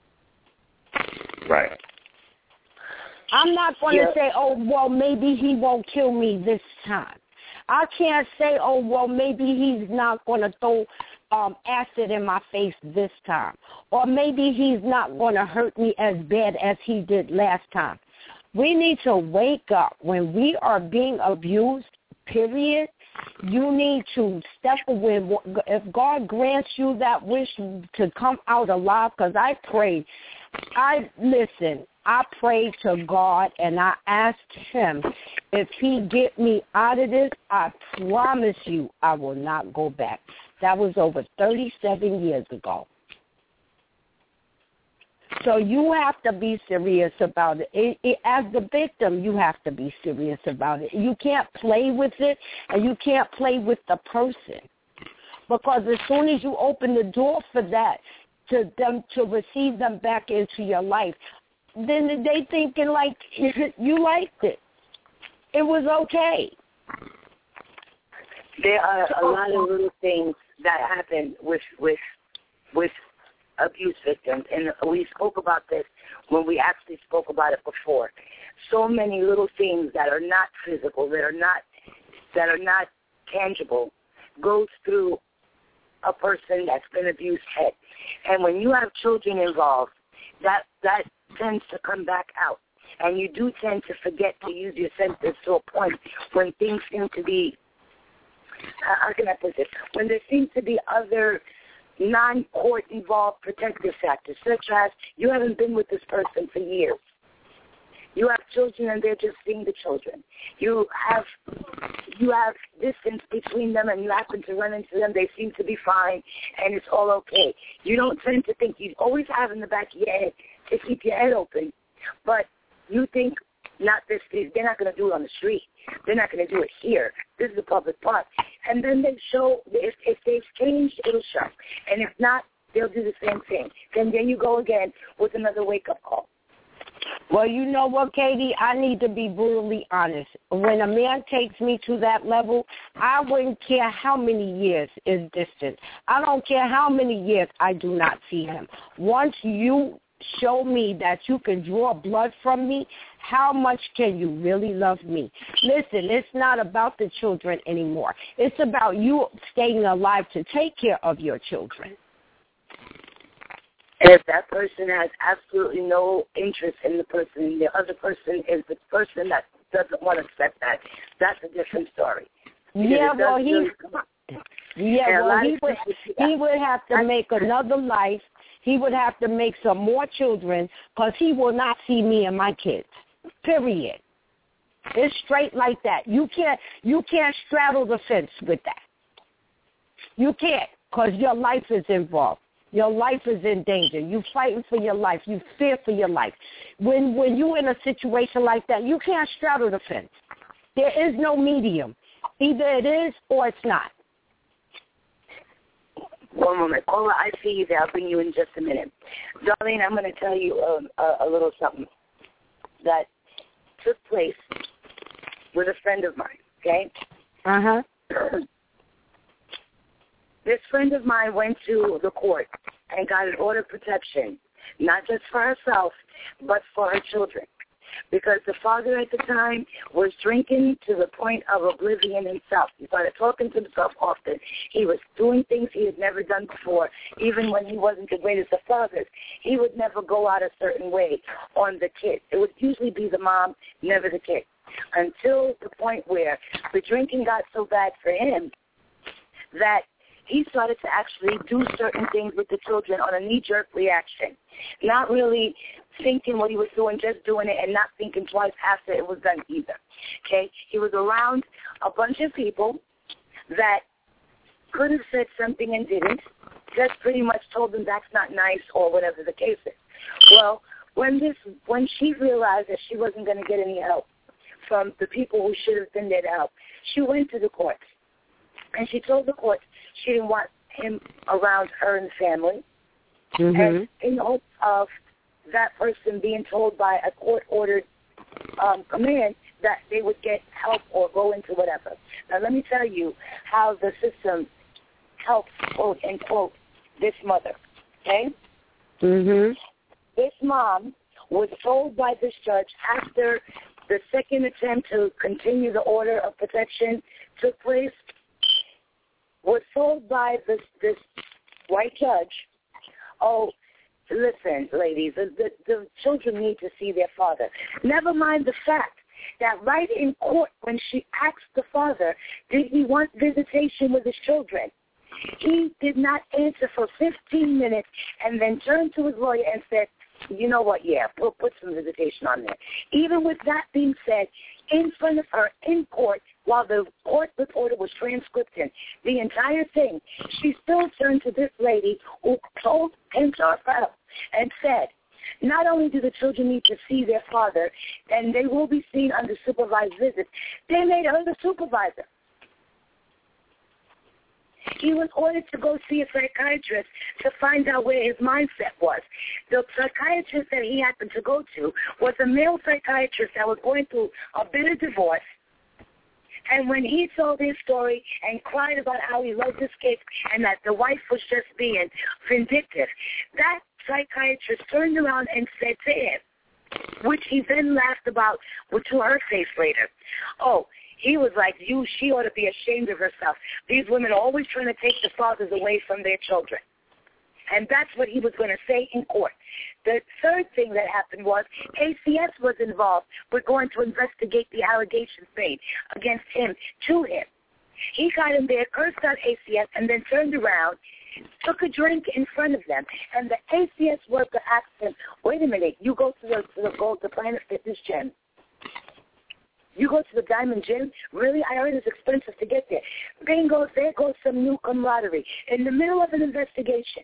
Right. I'm not going to Yeah. say, oh, well, maybe he won't kill me this time. I can't say, oh, well, maybe he's not going to throw um, acid in my face this time. Or maybe he's not going to hurt me as bad as he did last time. We need to wake up. When we are being abused, period, you need to step away. If God grants you that wish to come out alive, because I prayed, I listen, I prayed to God and I asked him, if he get me out of this, I promise you I will not go back. That was over thirty-seven years ago. So you have to be serious about it. It, it. As the victim, you have to be serious about it. You can't play with it, and you can't play with the person. Because as soon as you open the door for that, to them to receive them back into your life, then they thinking like you liked it. It was okay. There are a lot of little things that happen with with with abuse victims, and we spoke about this when we actually spoke about it before. So many little things that are not physical, that are not that are not tangible, goes through a person that's been abused head. And when you have children involved, that that tends to come back out. And you do tend to forget to use your senses to a point when things seem to be, how can I put this, when there seems to be other non-court involved protective factors, such as you haven't been with this person for years. You have children and they're just seeing the children. You have you have distance between them and you happen to run into them. They seem to be fine and it's all okay. You don't tend to think, you always have in the back of your head to keep your head open, but you think not this, they're not going to do it on the street. They're not going to do it here. This is a public park. And then they show, if, if they've changed, it'll show. And if not, they'll do the same thing. Then there you go again with another wake-up call. Well, you know what, Katie? I need to be brutally honest. When a man takes me to that level, I wouldn't care how many years is distant. I don't care how many years I do not see him. Once you show me that you can draw blood from me, how much can you really love me? Listen, it's not about the children anymore. It's about you staying alive to take care of your children. If that person has absolutely no interest in the person, the other person is the person that doesn't want to accept that, that's a different story. Because Yeah, well, he, really yeah, well, he would, he would have to make another life. He would have to make some more children because he will not see me and my kids, period. It's straight like that. You can't, you can't straddle the fence with that. You can't because your life is involved. Your life is in danger. You fighting for your life. You fear for your life. When when you're in a situation like that, you can't straddle the fence. There is no medium. Either it is or it's not. One moment. Caller, I see you there. I'll bring you in just a minute. Darlene, I'm going to tell you um, a, a little something that took place with a friend of mine, okay? Uh-huh. This friend of mine went to the court and got an order of protection, not just for herself, but for her children. Because the father at the time was drinking to the point of oblivion himself. He started talking to himself often. He was doing things he had never done before, even when he wasn't the greatest of fathers. He would never go out a certain way on the kid. It would usually be the mom, never the kid, until the point where the drinking got so bad for him that he started to actually do certain things with the children on a knee-jerk reaction, not really thinking what he was doing, just doing it and not thinking twice after it was done either. Okay? He was around a bunch of people that could have said something and didn't, just pretty much told them that's not nice or whatever the case is. Well, when this, when she realized that she wasn't going to get any help from the people who should have been there to help, she went to the courts. And she told the court she didn't want him around her and family. Mm-hmm. And in the hopes of that person being told by a court-ordered um, command that they would get help or go into whatever. Now, let me tell you how the system helps, quote, unquote, this mother, okay? Mm-hmm. This mom was told by this judge after the second attempt to continue the order of protection took place, was told by this this white judge, oh, listen, ladies, the, the, the children need to see their father. Never mind the fact that right in court when she asked the father, did he want visitation with his children, he did not answer for fifteen minutes and then turned to his lawyer and said, you know what, yeah, put, put some visitation on there. Even with that being said, in front of her in court, while the court reporter was transcripting the entire thing, she still turned to this lady who told him to her help and said, not only do the children need to see their father, and they will be seen under supervised visits, they made her the supervisor. He was ordered to go see a psychiatrist to find out where his mindset was. The psychiatrist that he happened to go to was a male psychiatrist that was going through a bitter divorce. And when he told his story and cried about how he loved his kids and that the wife was just being vindictive, that psychiatrist turned around and said to him, which he then laughed about to her face later, oh, he was like, you, she ought to be ashamed of herself. These women are always trying to take the fathers away from their children. And that's what he was going to say in court. The third thing that happened was A C S was involved. We're going to investigate the allegations made against him to him. He got in there, cursed out A C S, and then turned around, took a drink in front of them, and the A C S worker asked him, wait a minute, you go to the, to the, Gold, the Planet Fitness gym? You go to the Diamond Gym? Really? I heard it's expensive to get there. Bingo, there goes some new camaraderie in the middle of an investigation.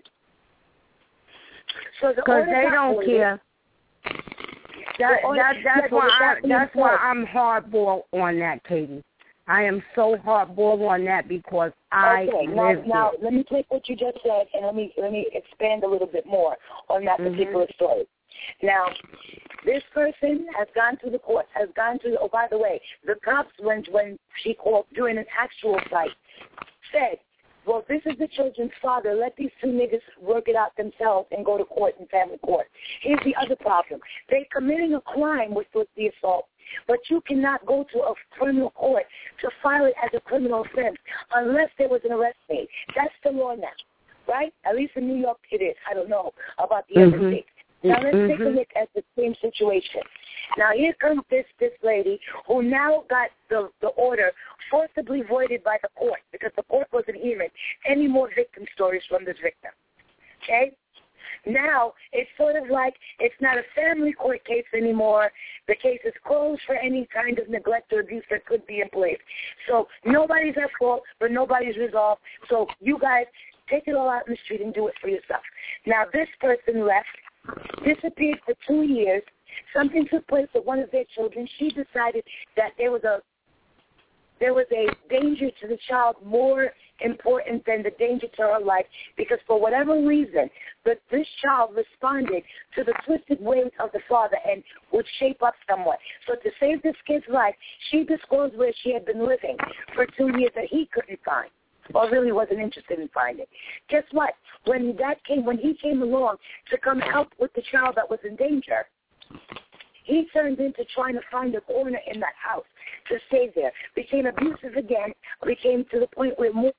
So because the they don't ordered, care. That, that, that's yeah, why I, that's why I'm hardball on that, Katie. I am so hardball on that because I okay, now, lived now it. let me take what you just said and let me let me expand a little bit more on that mm-hmm. particular story. Now, this person has gone to the court, has gone to, oh, by the way, the cops, when, when she called during an actual fight, said, well, this is the children's father. Let these two niggas work it out themselves and go to court and family court. Here's the other problem. They're committing a crime with, with the assault, but you cannot go to a criminal court to file it as a criminal offense unless there was an arrest made. That's the law now, right? At least in New York it is. I don't know about the mm-hmm. other states. Now, let's mm-hmm. take a look at the same situation. Now, here comes this, this lady who now got the, the order forcibly voided by the court because the court wasn't hearing any more victim stories from this victim. Okay? Now, it's sort of like it's not a family court case anymore. The case is closed for any kind of neglect or abuse that could be in place. So nobody's at fault, but nobody's resolved. So you guys Take it all out in the street and do it for yourself. Now, this person left, disappeared for two years. Something took place with one of their children. She decided that there was a there was a danger to the child more important than the danger to her life, because for whatever reason, but this child responded to the twisted ways of the father and would shape up somewhat. So to save this kid's life, she disclosed where she had been living for two years that he couldn't find, or really wasn't interested in finding. Guess what? When that came, when he came along to come help with the child that was in danger, he turned into trying to find a corner in that house to stay there. Became abusive again. Became to the point where more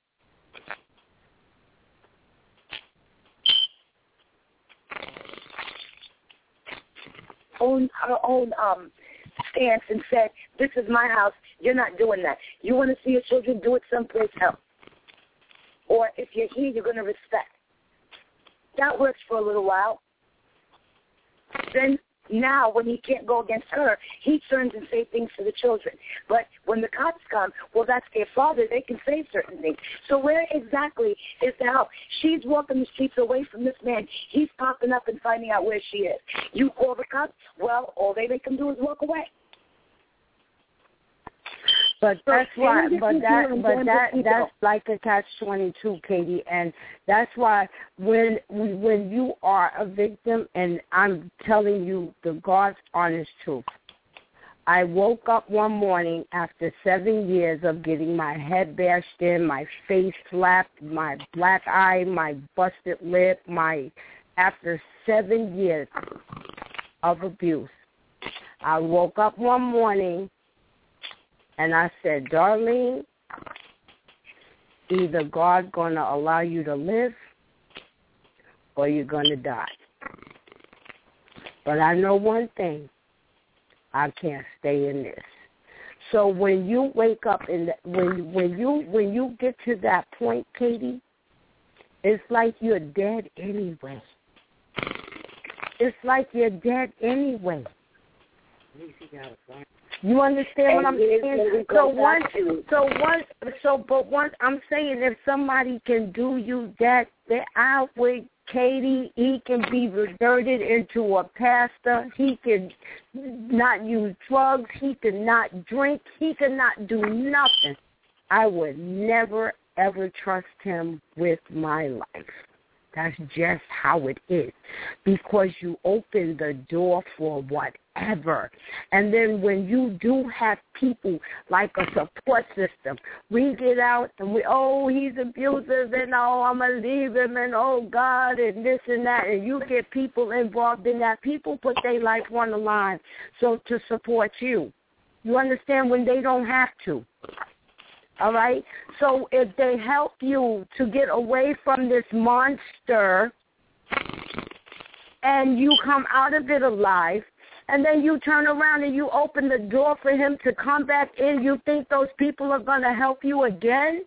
own her own um stance and said, "This is my house. You're not doing that. You want to see your children, do it someplace else. Or if you're here, you're going to respect." That works for a little while. Then now, when he can't go against her, he turns and says things to the children. But when the cops come, well, that's their father. They can say certain things. So where exactly is the help? She's walking the streets away from this man. He's popping up and finding out where she is. You call the cops? Well, all they make him do is walk away. But that's why, but that, but that, that's like a catch twenty-two, Katie, and that's why when when you are a victim, and I'm telling you the God's honest truth, I woke up one morning after seven years of getting my head bashed in, my face slapped, my black eye, my busted lip, my after seven years of abuse, I woke up one morning. And I said, Darlene, either God's going to allow you to live or you're going to die. But I know one thing. I can't stay in this. So when you wake up, in the, when when you when you get to that point, Katie, it's like you're dead anyway. It's like you're dead anyway. You understand what I'm saying? So once, so once, so but once I'm saying, if somebody can do you that, they're out with Katie. He can be reverted into a pastor. He can not use drugs. He can not drink. He can not do nothing. I would never ever trust him with my life. That's just how it is, because you open the door for whatever. And then when you do have people like a support system, we get out and we, oh, he's abusive, and oh, I'm going to leave him, and oh, God, and this and that, and you get people involved in that. People put their life on the line so to support you. You understand, when they don't have to. All right? So if they help you to get away from this monster and you come out of it alive, and then you turn around and you open the door for him to come back in, you think those people are going to help you again?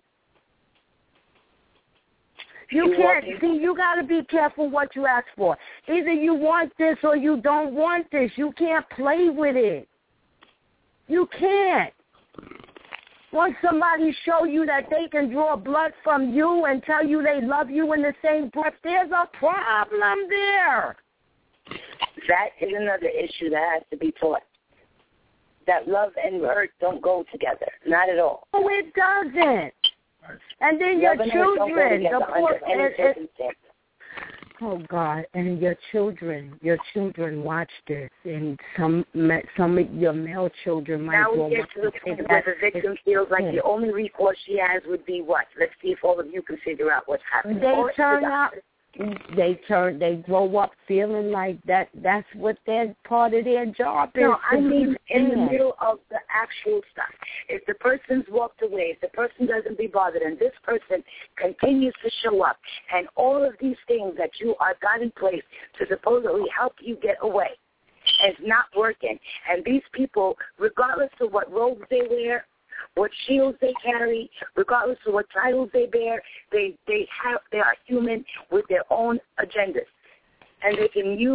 You can't, see, you got to be careful what you ask for. Either you want this or you don't want this. You can't play with it. You can't. Once somebody show you that they can draw blood from you and tell you they love you in the same breath, there's a problem there. That is another issue that has to be taught. That love and hurt don't go together. Not at all. Oh, it doesn't. And then your children, the poor, it, it, oh God, and your children, your children watch this, and some some of your male children might now go. Now we get to the point where the victim feels like the only recourse she has would be what? Let's see if all of you can figure out what's happening. They or turn out. They turn. They grow up feeling like that. That's what their part of their job is. No, I mean in the middle of the actual stuff. If the person's walked away, if the person doesn't be bothered, and this person continues to show up, and all of these things that you are got in place to supposedly help you get away, and it's not working, and these people, regardless of what robes they wear, what shields they carry, regardless of what titles they bear, they, they have they are human with their own agendas. And they can use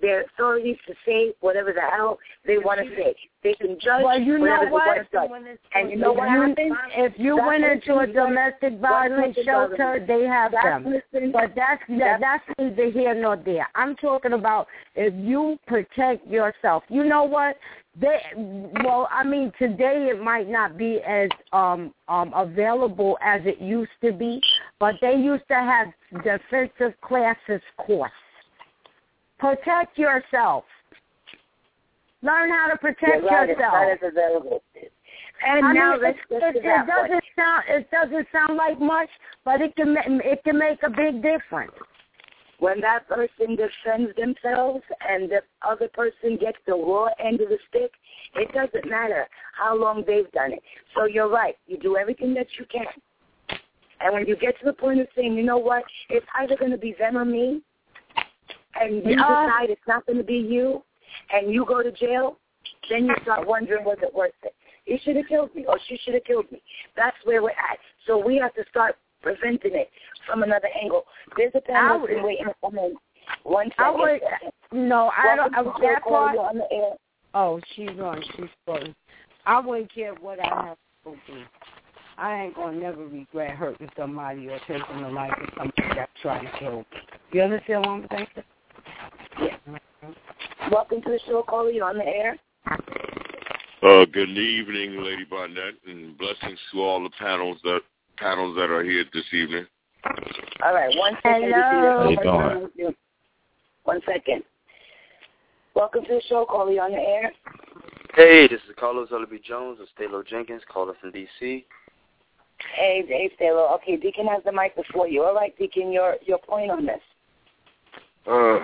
their authorities to say whatever the hell they want to say. They can judge well, you whatever know what? they want to judge. And you know what you, happens? If you that went into a domestic violence shelter, they have that's them. Listen, but that's, that, that's neither here nor there. I'm talking about if you protect yourself. You know what? They, well, I mean, today it might not be as um, um, available as it used to be, but they used to have defensive classes course. Protect yourself. Learn how to protect right, yourself. That is available. And I now mean, let's it, get it, to that it doesn't point. sound it doesn't sound like much, but it can it can make a big difference. When that person defends themselves and the other person gets the raw end of the stick, it doesn't matter how long they've done it. So you're right. You do everything that you can. And when you get to the point of saying, you know what, it's either going to be them or me, and you uh, decide it's not going to be you, and you go to jail, then you start wondering, was it worth it? He should have killed me, or she should have killed me. That's where we're at. So we have to start preventing it from another angle. There's a time that's been waiting to come in. One second. I would, no, I don't. I, that part. On the air. Oh, she's on. She's spoken. I wouldn't care what I have spoken. I ain't gonna never regret hurting somebody or taking the life of somebody that's trying to kill me. You understand what I'm saying? Yeah. Welcome to the show, caller. You're on the air. Uh, good evening, Lady Barnett, and blessings to all the panels that panels that are here this evening. All right, one second. Hello. One second. Welcome to the show, caller. You're on the air. Hey, this is Carlos Ullaby Jones of Stalo Jenkins, caller from D C. Hey, hey, Stalo. Okay, Deacon has the mic before you. All right, Deacon, your your point on this. Uh,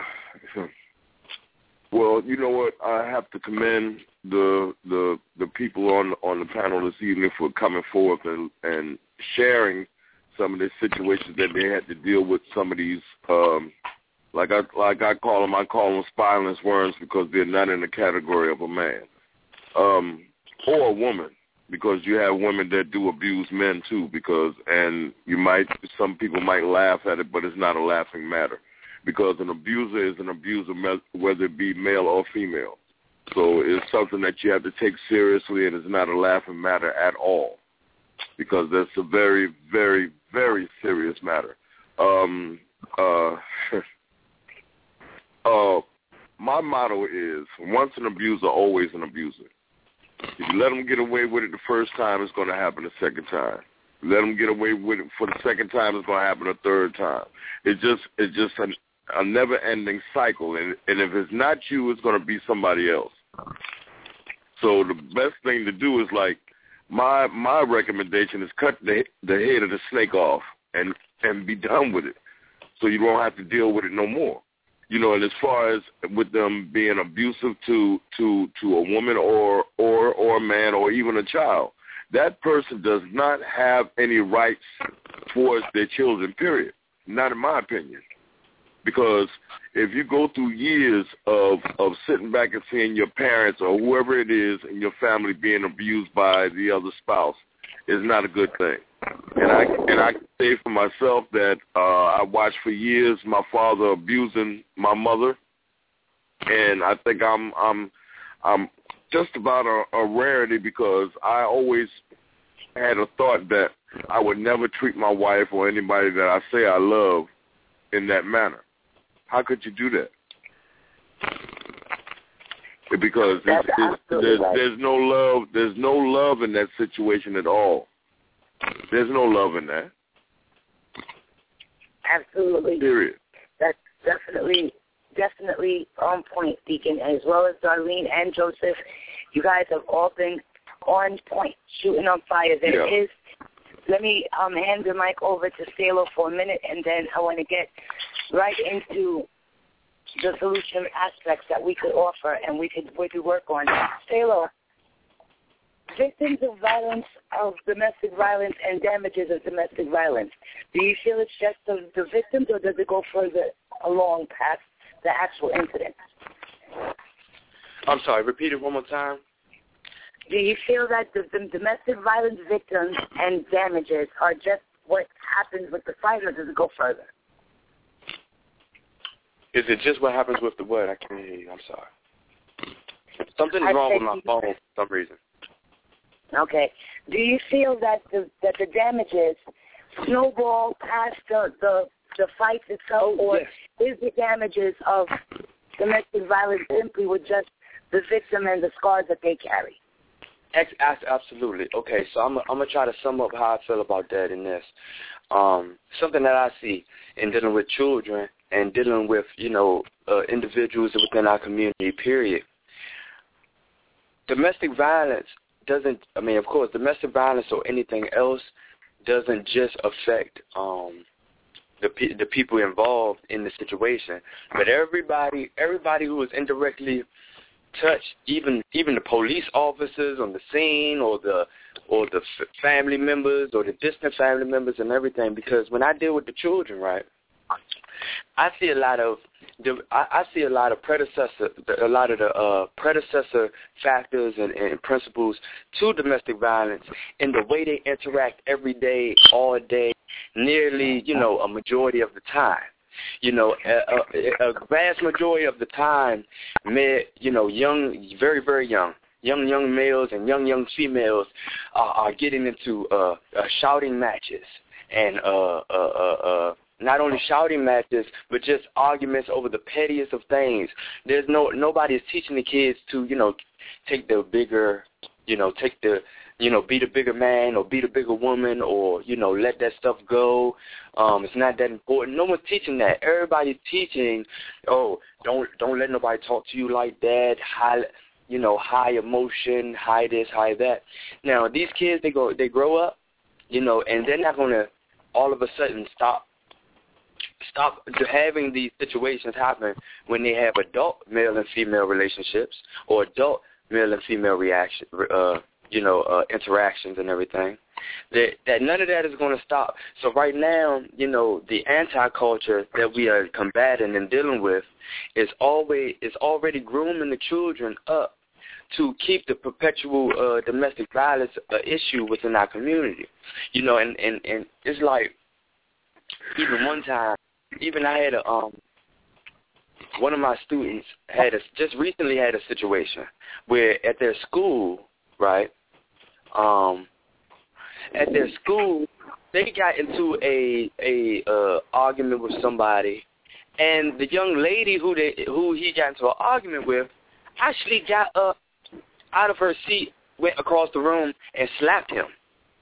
well, you know what? I have to commend the the the people on on the panel this evening for coming forth and and sharing some of the situations that they had to deal with. Some of these, um, like I like I call them, I call them spineless worms because they're not in the category of a man, um, or a woman, because you have women that do abuse men too. Because and you might, some people might laugh at it, but it's not a laughing matter, because an abuser is an abuser, whether it be male or female. So it's something that you have to take seriously, and it's not a laughing matter at all, because that's a very, very, very serious matter. Um, uh, uh, my motto is, once an abuser, always an abuser. If you let them get away with it the first time, it's going to happen the second time. You let them get away with it for the second time, it's going to happen a third time. It's just, it's just an, a never-ending cycle, and, and if it's not you, it's going to be somebody else. So the best thing to do is, like, my my recommendation is cut the the head of the snake off and and be done with it, so you don't have to deal with it no more. You know, and as far as with them being abusive to to to a woman or or or a man or even a child, that person does not have any rights towards their children, period. Not in my opinion. Because if you go through years of, of sitting back and seeing your parents or whoever it is in your family being abused by the other spouse, is not a good thing. And I and I can say for myself that uh, I watched for years my father abusing my mother, and I think I'm I'm I'm just about a, a rarity, because I always had a thought that I would never treat my wife or anybody that I say I love in that manner. How could you do that? Because it's, it's, there's, there's no love. There's no love in that situation at all. There's no love in that. Absolutely. Period. That's definitely, definitely on point, Deacon, as well as Darlene and Joseph. You guys have all been on point, shooting on fire. There yeah. is. Let me um, hand the mic over to Stalo for a minute, and then I want to get right into the solution aspects that we could offer and we could we could work on. Stalo, victims of violence, of domestic violence, and damages of domestic violence. Do you feel it's just the, the victims, or does it go further along past the actual incident? I'm sorry. Repeat it one more time. Do you feel that the, the domestic violence victims and damages are just what happens with the fight, or does it go further? Is it just what happens with the what? I can't hear you. I'm sorry. Something is wrong with my phone for some reason. Okay. Do you feel that the that the damages snowball past the the, the fight itself, oh, or yes. is the damages of domestic violence simply with just the victim and the scars that they carry? Absolutely. Okay, so I'm, I'm going to try to sum up how I feel about that in this. Um, something that I see in dealing with children and dealing with, you know, uh, individuals within our community, period. Domestic violence doesn't, I mean, of course, domestic violence or anything else doesn't just affect um, the pe- the people involved in the situation, but everybody, everybody who is indirectly touch, even even the police officers on the scene, or the or the f- family members, or the distant family members, and everything. Because when I deal with the children, right, I see a lot of the I, I see a lot of predecessor, a lot of the uh, predecessor factors and, and principles to domestic violence in the way they interact every day, all day, nearly, you know, a majority of the time. You know, a, a, a vast majority of the time, men, you know, young, very, very young, young, young males and young, young females uh, are getting into uh, uh, shouting matches and uh, uh, uh, uh, not only shouting matches, but just arguments over the pettiest of things. There's no nobody is teaching the kids to, you know, take the bigger, you know, take the you know, be the bigger man or be the bigger woman, or, you know, let that stuff go. Um, it's not that important. No one's teaching that. Everybody's teaching, oh, don't don't let nobody talk to you like that. High, you know, high emotion, high this, high that. Now, these kids, they go, they grow up, you know, and they're not going to all of a sudden stop stop having these situations happen when they have adult male and female relationships or adult male and female reaction. Uh, you know, uh, interactions and everything, that, that none of that is going to stop. So right now, you know, the anti-culture that we are combating and dealing with is always is already grooming the children up to keep the perpetual uh, domestic violence uh, issue within our community. You know, and, and, and it's like, even one time, even I had a, um, one of my students had a, just recently had a situation where at their school, right, Um, at their school, they got into a a uh, argument with somebody, and the young lady who they who he got into an argument with actually got up out of her seat, went across the room, and slapped him.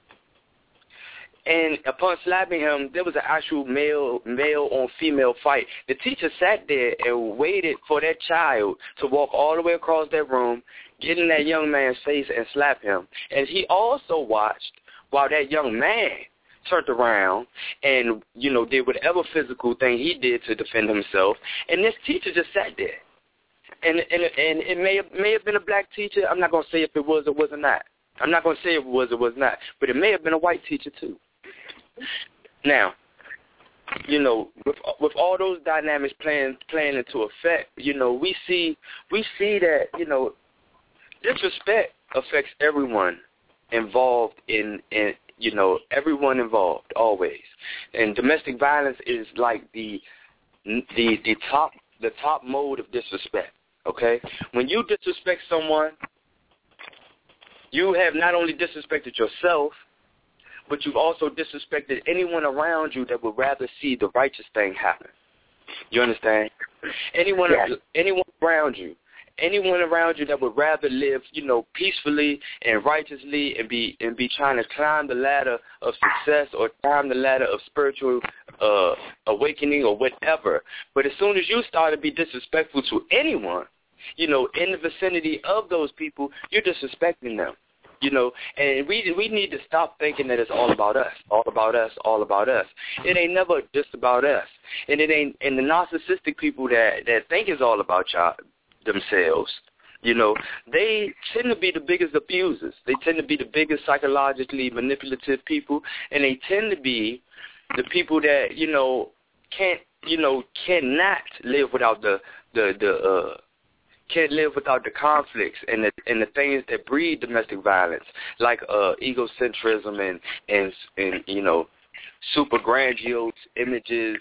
And upon slapping him, there was an actual male male on female fight. The teacher sat there and waited for that child to walk all the way across that room, get in that young man's face and slap him. And he also watched while that young man turned around and, you know, did whatever physical thing he did to defend himself. And this teacher just sat there. And and, and it may have, may have been a black teacher. I'm not going to say if it was or was not. I'm not going to say if it was or was not. But it may have been a white teacher, too. Now, you know, with with all those dynamics playing playing into effect, you know, we see we see that, you know, disrespect affects everyone involved in, in you know, everyone involved always. And domestic violence is like the the the top the top mode of disrespect. Okay? When you disrespect someone, you have not only disrespected yourself, but you've also disrespected anyone around you that would rather see the righteous thing happen. You understand? Anyone, yes. anyone around you, anyone around you that would rather live, you know, peacefully and righteously and be and be trying to climb the ladder of success or climb the ladder of spiritual uh, awakening or whatever. But as soon as you start to be disrespectful to anyone, you know, in the vicinity of those people, you're disrespecting them. You know, and we we need to stop thinking that it's all about us, all about us, all about us. It ain't never just about us. And it ain't, and the narcissistic people that, that think it's all about y'all themselves, you know, they tend to be the biggest abusers. They tend to be the biggest psychologically manipulative people, and they tend to be the people that, you know, can't, you know, cannot live without the, the, the, uh, can't live without the conflicts and the and the things that breed domestic violence, like uh, egocentrism and, and and you know, super grandiose images,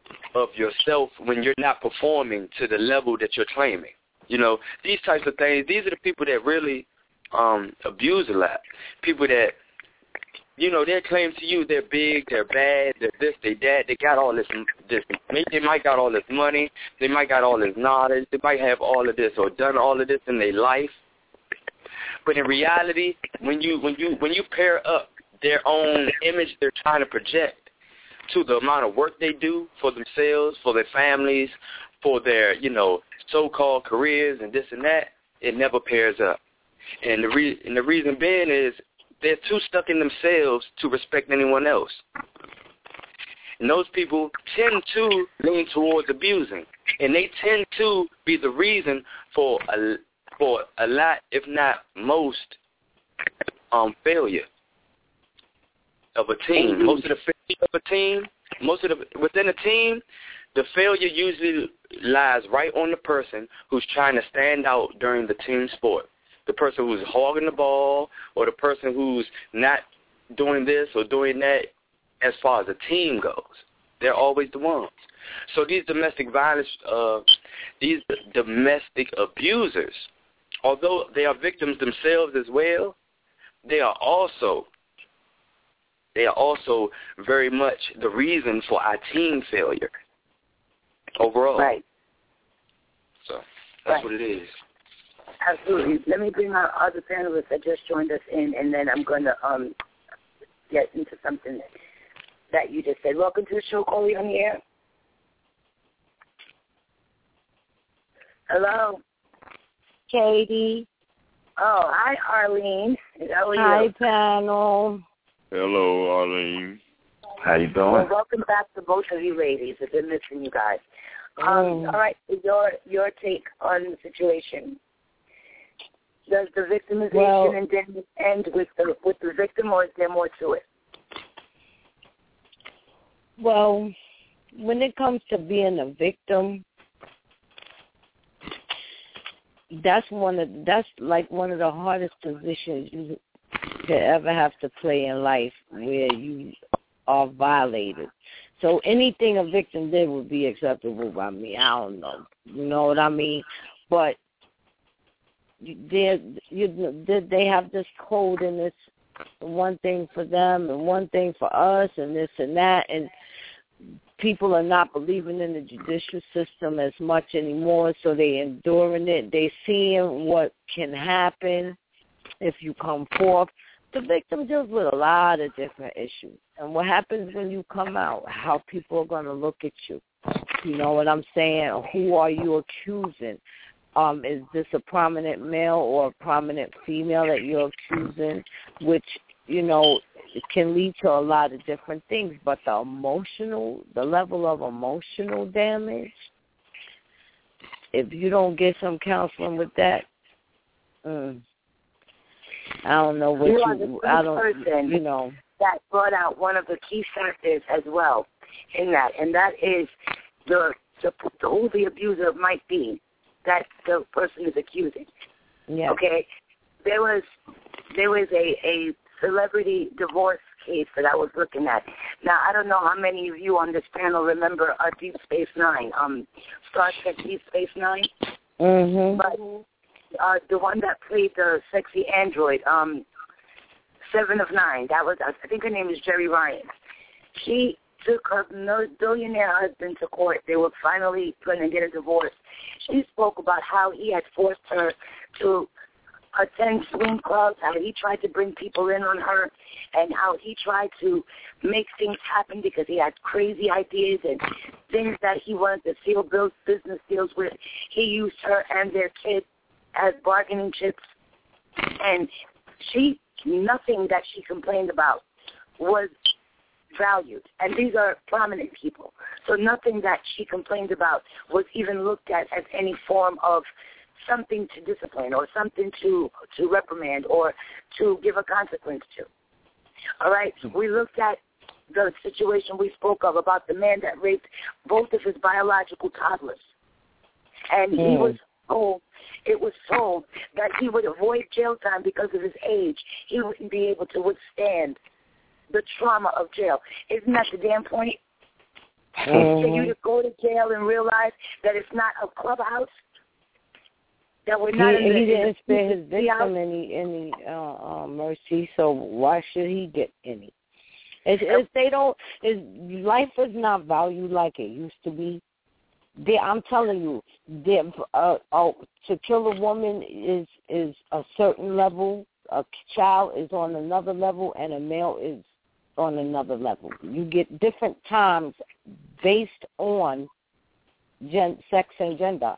of yourself when you're not performing to the level that you're claiming. You know, these types of things, these are the people that really um, abuse a lot. People that, you know, they claim to you they're big, they're bad, they're this, they that, they got all this, this, they might got all this money, they might got all this knowledge, they might have all of this or done all of this in their life. But in reality, when you when you when you pair up their own image they're trying to project to the amount of work they do for themselves, for their families, for their, you know, so-called careers and this and that, it never pairs up. And the re- and the reason being is they're too stuck in themselves to respect anyone else. And those people tend to lean towards abusing, and they tend to be the reason for a for a lot, if not most, um, failure of a team. Most of the failure of a team, most of the within a team, the failure usually lies right on the person who's trying to stand out during the team sport. The person who's hogging the ball, or the person who's not doing this or doing that as far as the team goes. They're always the ones. So these domestic violence, uh, these domestic abusers, although they are victims themselves as well, they are also they are also very much the reason for our team failure overall. Right. So that's right. what it is. Absolutely. Let me bring our other panelists that just joined us in, and then I'm going to um, get into something that you just said. Welcome to the show, Coley, on the air. Hello. Katie. Oh, hi, Arlene. How are you? Hi, panel. Hello, Arlene. How you doing? Well, welcome back to both of you ladies. I've been missing you guys. Um, mm. All right, so your your take on the situation. Does the victimization well, and then end with the with the victim, or is there more to it? Well, when it comes to being a victim, that's one of that's like one of the hardest positions you could ever have to play in life, where you are violated. So anything a victim did would be acceptable by me. I don't know, you know what I mean? But they you they have this code, and it's one thing for them and one thing for us, and this and that, and people are not believing in the judicial system as much anymore, so they enduring it. They seeing what can happen if you come forth. The victim deals with a lot of different issues. And what happens when you come out, how people are going to look at you. You know what I'm saying? Who are you accusing? Um, is this a prominent male or a prominent female that you're accusing? Which, you know, it can lead to a lot of different things. But the emotional, the level of emotional damage, if you don't get some counseling with that, mm, I don't know what you. you, Are the I don't, person you know. That brought out one of the key factors as well in that, and that is the, the, the who the abuser might be that the person is accusing. Yeah. Okay? There was there was a, a celebrity divorce case that I was looking at. Now, I don't know how many of you on this panel remember uh, Deep Space Nine, um, Star Trek Deep Space Nine. Mm-hmm. But uh, the one that played the sexy android, um, Seven of Nine, that was, I think her name is Jerry Ryan. She took her billionaire husband to court. They were finally going to get a divorce. She spoke about how he had forced her to attend swing clubs, how he tried to bring people in on her, and how he tried to make things happen because he had crazy ideas and things that he wanted to seal business deals with. He used her and their kids as bargaining chips, and she, nothing that she complained about was valued. And these are prominent people. So nothing that she complained about was even looked at as any form of something to discipline or something to, to reprimand or to give a consequence to. All right? We looked at the situation we spoke of about the man that raped both of his biological toddlers. And mm. he was told, it was told that he would avoid jail time because of his age. He wouldn't be able to withstand the trauma of jail. Isn't that the damn point? Mm-hmm. For you to go to jail and realize that it's not a clubhouse, that we're not he, in the, he didn't in spare his the victim any any uh, uh, mercy, so why should he get any? It's, it's they don't. It's, life is not valued like it used to be. They, I'm telling you, uh, uh, to kill a woman is is a certain level. A child is on another level, and a male is on another level. You get different times based on gen, sex and gender.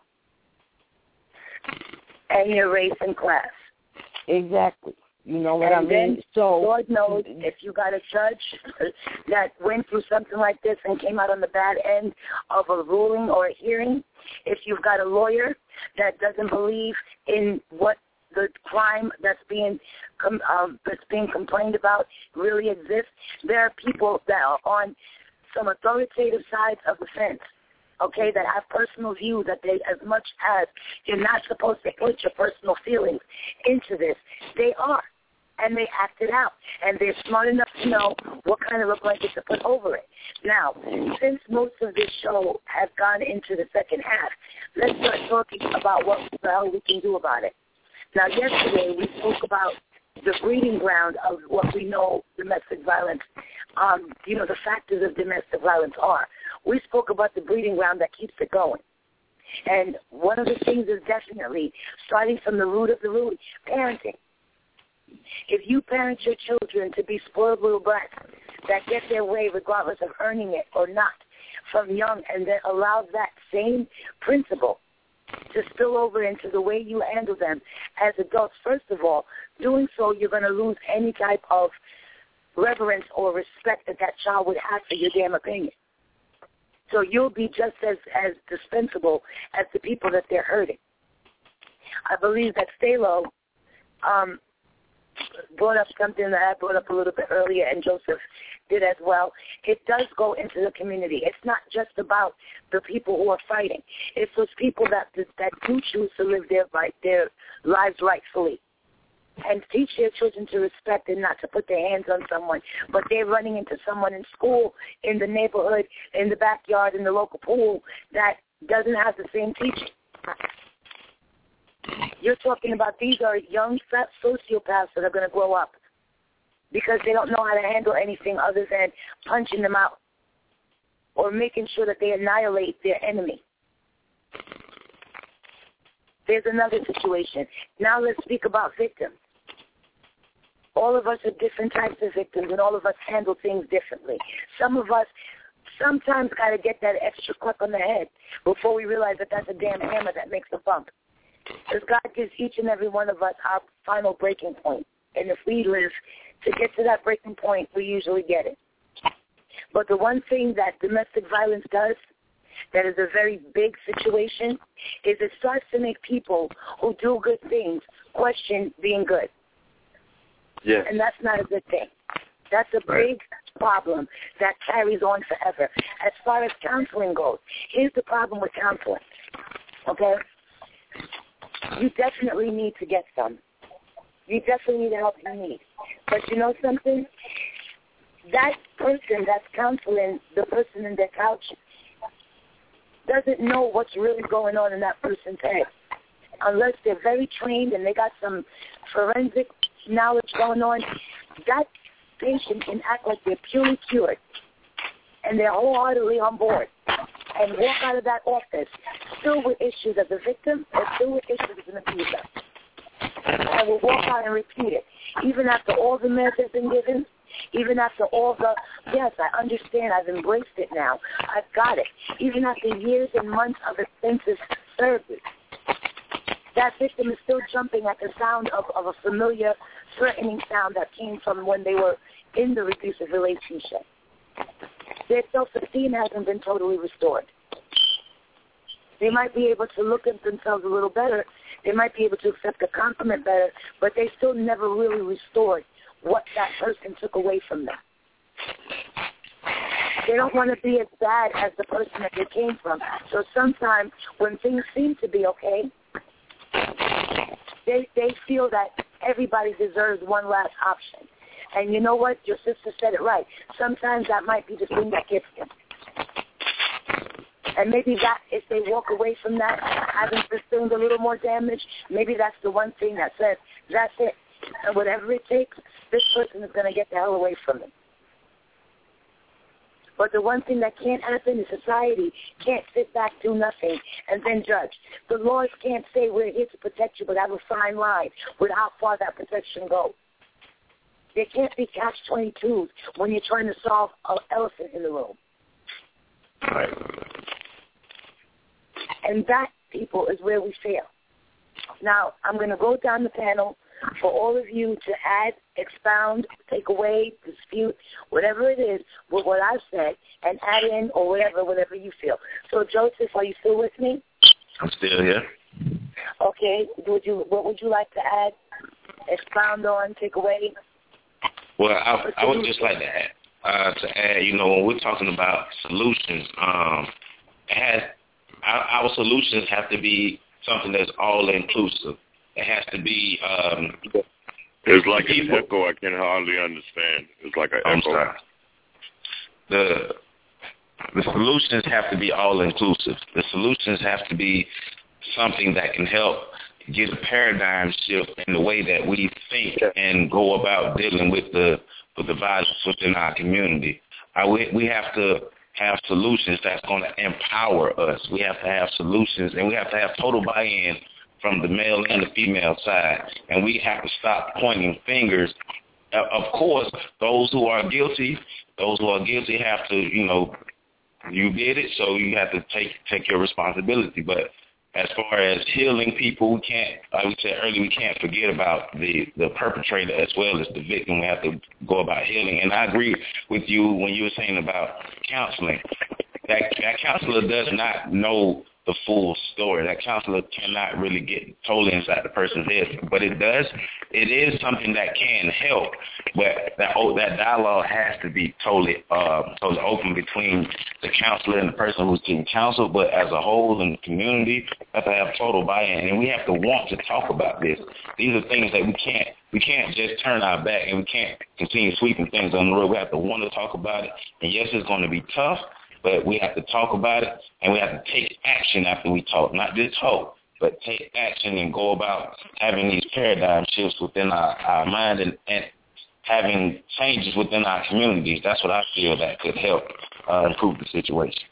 And your race and class. Exactly. You know what and I mean? Then, so Lord knows if you got a judge that went through something like this and came out on the bad end of a ruling or a hearing, if you've got a lawyer that doesn't believe in what the crime that's being um, that's being complained about really exists, there are people that are on some authoritative sides of the fence, okay, that have personal views that they, as much as you're not supposed to put your personal feelings into this, they are, and they act it out, and they're smart enough to know what kind of a blanket to put over it. Now, since most of this show has gone into the second half, let's start talking about what the hell we can do about it. Now, yesterday we spoke about the breeding ground of what we know domestic violence, um, you know, the factors of domestic violence are. We spoke about the breeding ground that keeps it going. And one of the things is definitely, starting from the root of the root, parenting. If you parent your children to be spoiled little brats that get their way regardless of earning it or not from young, and then allow that same principle to spill over into the way you handle them as adults, first of all, doing so, you're going to lose any type of reverence or respect that that child would have for your damn opinion. So you'll be just as, as dispensable as the people that they're hurting. I believe that Stalo um, brought up something that I brought up a little bit earlier, and Joseph did as well. It does go into the community. It's not just about the people who are fighting. It's those people that that do choose to live their right, their lives rightfully, and teach their children to respect and not to put their hands on someone. But they're running into someone in school, in the neighborhood, in the backyard, in the local pool that doesn't have the same teaching. You're talking about these are young sociopaths that are going to grow up because they don't know how to handle anything other than punching them out or making sure that they annihilate their enemy. There's another situation. Now let's speak about victims. All of us are different types of victims, and all of us handle things differently. Some of us sometimes got to get that extra clip on the head before we realize that that's a damn hammer that makes a bump. Because God gives each and every one of us our final breaking point. And if we live to get to that breaking point, we usually get it. But the one thing that domestic violence does that is a very big situation is it starts to make people who do good things question being good. Yes. And that's not a good thing. That's a big problem that carries on forever. As far as counseling goes, here's the problem with counseling, okay? You definitely need to get some. You definitely need the help you need. But you know something? That person that's counseling the person in their couch doesn't know what's really going on in that person's head. Unless they're very trained and they got some forensic knowledge going on, that patient can act like they're purely cured and they're wholeheartedly on board and walk out of that office still with issues as a victim or still with issues as an abuser. And will walk out and repeat it. Even after all the meds have been given, even after all the, yes, I understand, I've embraced it now, I've got it. Even after years and months of extensive therapy, that victim is still jumping at the sound of, of a familiar, threatening sound that came from when they were in the abusive relationship. Their self-esteem hasn't been totally restored. They might be able to look at themselves a little better. They might be able to accept a compliment better, but they still never really restored what that person took away from them. They don't want to be as bad as the person that they came from. So sometimes when things seem to be okay, they they feel that everybody deserves one last option. And you know what? Your sister said it right. Sometimes that might be the thing that gets them. And maybe that, if they walk away from that, having sustained a little more damage, maybe that's the one thing that says, that's it. And whatever it takes, this person is going to get the hell away from me. But the one thing that can't happen is society can't sit back, do nothing, and then judge. The laws can't say we're here to protect you, but have a fine line with how far that protection goes. There can't be catch twenty-twos when you're trying to solve an elephant in the room. Right. And that, people, is where we fail. Now, I'm going to go down the panel for all of you to add, expound, take away, dispute, whatever it is with what I've said, and add in or whatever, whatever you feel. So, Joseph, are you still with me? I'm still here. Okay. Would you? What would you like to add, expound on, take away? Well, I, I would just like to add, uh, to add, you know, when we're talking about solutions, um, it has our, our solutions have to be something that's all inclusive. It has to be. Um, it's like people. an echo. I can hardly understand. It's like an I'm echo. sorry. The the solutions have to be all inclusive. The solutions have to be something that can help get a paradigm shift in the way that we think and go about dealing with the with the violence within our community. I, we, we have to have solutions that's going to empower us. We have to have solutions, and we have to have total buy-in from the male and the female side, and we have to stop pointing fingers. Uh, of course, those who are guilty, those who are guilty have to, you know, you did it, so you have to take take your responsibility. But as far as healing people, we can't, like we said earlier, we can't forget about the, the perpetrator as well as the victim. We have to go about healing. And I agree with you when you were saying about counseling. That, that counselor does not know the full story. That counselor cannot really get totally inside the person's head, but it does. It is something that can help, but that oh, that dialogue has to be totally uh, totally open between the counselor and the person who's getting counseled. But as a whole in the community, we have to have total buy-in, and we have to want to talk about this. These are things that we can't we can't just turn our back, and we can't continue sweeping things on the road. We have to want to talk about it, and yes, it's going to be tough. But we have to talk about it, and we have to take action after we talk. Not just talk, but take action and go about having these paradigm shifts within our, our mind and, and having changes within our communities. That's what I feel that could help uh, improve the situation.